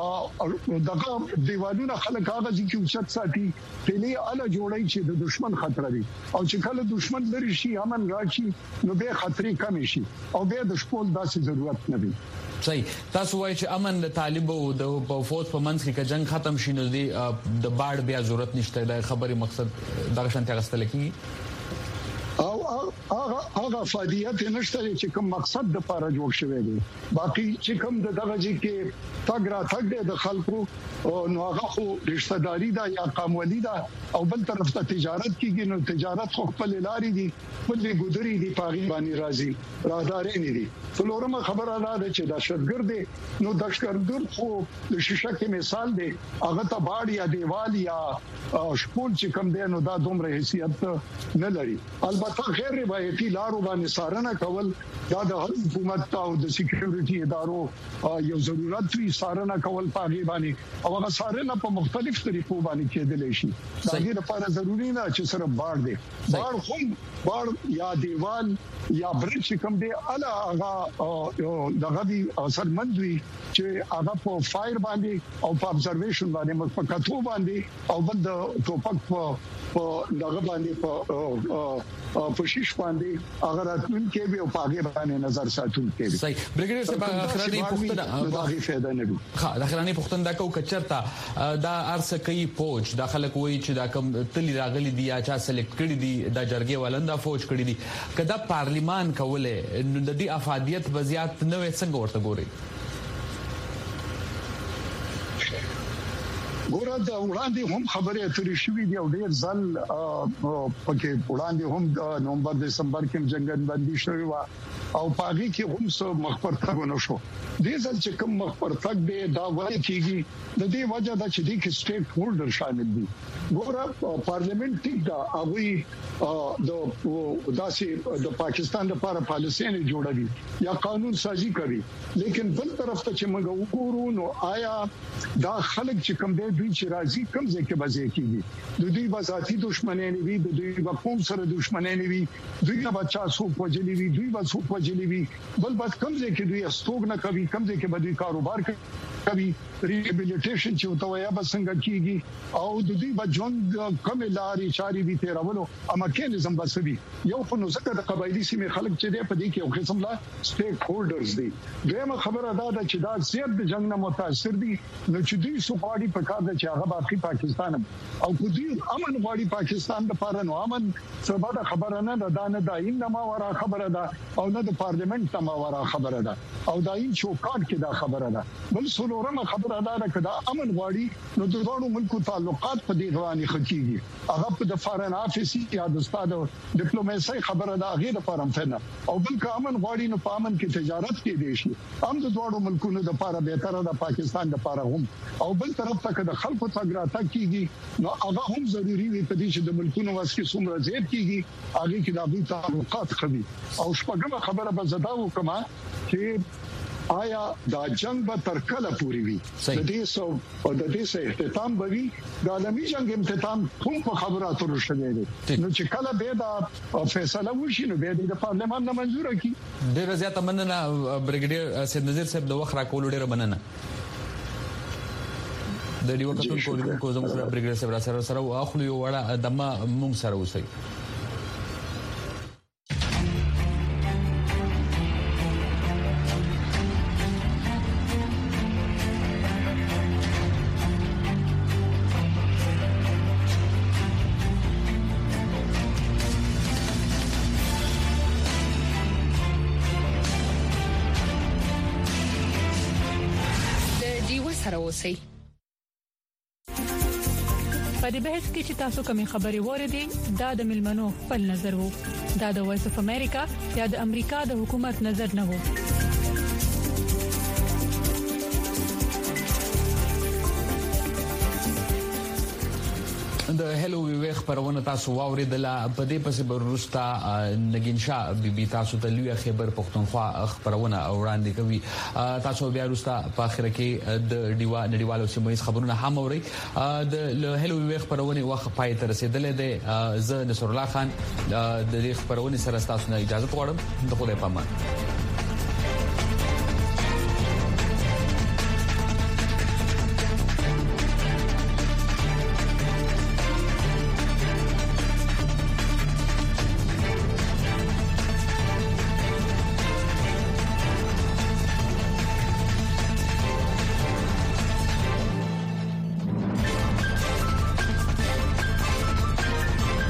او دغه دیوالونه خلک هغه چې اوچت ساتي پلی اله جوړي چې د دشمن خطر دي او چې کله دشمن لري شي امن راشي نو به خطرې کم شي او به د شپول داسې ضرورت نه وي صحیح تاسو وایئ چې امن د طالبو د فوج په منځ کې جنگ ختم شي نو د باړ بیا ضرورت نشته د خبري مقصد دغه شانتي غستل کی او هغه هغه فادیت نشته چې کوم مقصد د لپاره جوړ شوی دی باقي چې کوم دغه چې کې تاګرا تاګ د خلکو نو هغه خو رشتہ داری دا یا قامولي دا او بل طرف ته تجارت کیږي نو تجارت خو خپل لاري دي بلې ګودري دي پاغي باندې راځي راډارې نه دي څلورمه خبره ده چې دا شتګر نو د شتګر خو د شیشه کې مثال دی هغه ته باړ یا دیوال یا شپول چې کوم دی نو دا دومره حیثیت نه لري البته غیر روایتي لارو باندې سارنه کول دا د حکومت او د سکیورټي ادارو یو ضرورت وی سارنه کول پاغي باندې او هغه سارنه په مختلف طریقو باندې کېدلی شي دا غیر لپاره ضروری نه چې سره باړ دی باړ هم باړ یا دیوال یا برج کوم دی الا هغه دغه دی سرمندوي چې هغه په فایر باندې او په ابزرویشن باندې مفکاتو باندې او بل د ټوپک په دغه باندې په په شیش باندې هغه راتلون کې به او پاګه باندې نظر ساتون کې صحیح بریګیډر صاحب اخراني پښتنه دا غي فائدہ نه وي ها د اخراني پښتنه دا کو کچرتا دا ارسه کوي فوج د خلک وایي چې دا کم تلی راغلي دي یا چا سلیکټ کړي دي د جرګې ولندا فوج کړي دي کدا پارلیمان کوله د دې افادیت وضعیت نوې څنګه ورته ګوري ګوره دا وړاندې هم خبرې اترې شوې دي او ډېر ځل پکې وړاندې هم نومبر دسمبر کې جنگن بندي شوی و او پاګي کې هم څو مخبرتګ ونشو دې ځل چې کوم مخبرتګ دی دا وایي کیږي د دې وجه دا چې د سټیټ هولډر شامل دي ګوره پارلیمنت دا هغه د داسې د پاکستان لپاره پالیسي نه جوړوي یا قانون سازي کوي لیکن بل طرف ته چې موږ وګورو نو آیا دا خلک چې کوم دی دوی چې راځي کوم ځای کې بځای کیږي د دوی بذاتي دښمنۍ نه وي د دوی په قوم سره دښمنۍ نه وي دوی نه بچا سو پوجلی وي دوی به سو پوجلی وي بل بس کوم ځای کې دوی استوګ نه کوي کوم ځای کې به دوی کاروبار کوي کوي ریهابیلیټیشن چې وتویا به څنګه کیږي او د دې بجوند کوم لارې چاري دي تیرولو امکانیزم بسوي یو خو نو ځکه د قبایلی سیمې خلک چې دی په دې کې یو قسم لا سټیک هولډرز دي دغه خبره ده چې دا زیات د جنگ نه متاثر دي نو چې دوی سوغاړي په کار ده چې هغه باقي پاکستان او کو دوی امن غواړي پاکستان لپاره نو امن څه به خبره نه ده نه دا این ما ورا خبره ده او نه د پارلیمنت ما ورا خبره ده او دا این چوکاټ کې دا خبره ده بل څلورمه خبره ده چې دا امن غواړي نو د دوه ملکو تعلقات په دې غواني خکېږي هغه په د فارن افیس یا د استاد ډیپلوماسي خبره ده غیر لپاره فنه او بل که امن غواړي نو په امن کې تجارت کې دي شي هم د دوه ملکونو لپاره به تر د پاکستان لپاره هم او بل طرف ته د خلکو تګراته کیږي نو هغه هم ضروری وي په دې چې د ملکونو واسکه څومره زیات کیږي هغه کې د دوی تعلقات خوي او شپږمه خبره به زدا وکما چې آیا دا جنگ به تر کله پوری وي د دې سو او د دې سه اختتام به وي د عالمي جنگ اختتام کوم په خبراتو رسېږي نو چې کله به دا فیصله وشي نو به د پارلمان نه منزور کی ډیر زیات مننه بریګیډیر سید نذیر صاحب د وخت راکول ډیر مننه د دیو کتون کو زموږ سره بریګیډیر صاحب سره سره اخلو یو وړه دمه موږ سره وسی اوسئ. په دې بحث کې چې تاسو کومې خبرې وریدي دا د ملمنو خپل نظر وو. دا د وایس اف امریکا یا د امریکا د حکومت نظر نه وو. د هلو وی خبرونه تاسو واوریدل په دې پسې برستا نگین شاه بي تاسو ته لوی خبر پښتونخوا خبرونه وړاندې کوي. تاسو بیا رستا په اخر کې د دیوا نړیوالو سیمه خبرونه هم اوري. د هلو وی خبرونه وخت پای ته رسیدلې ده. زه نصر الله خان د دې خبرونه سره تاسو نه اجازه غواړم. د خدای په امان.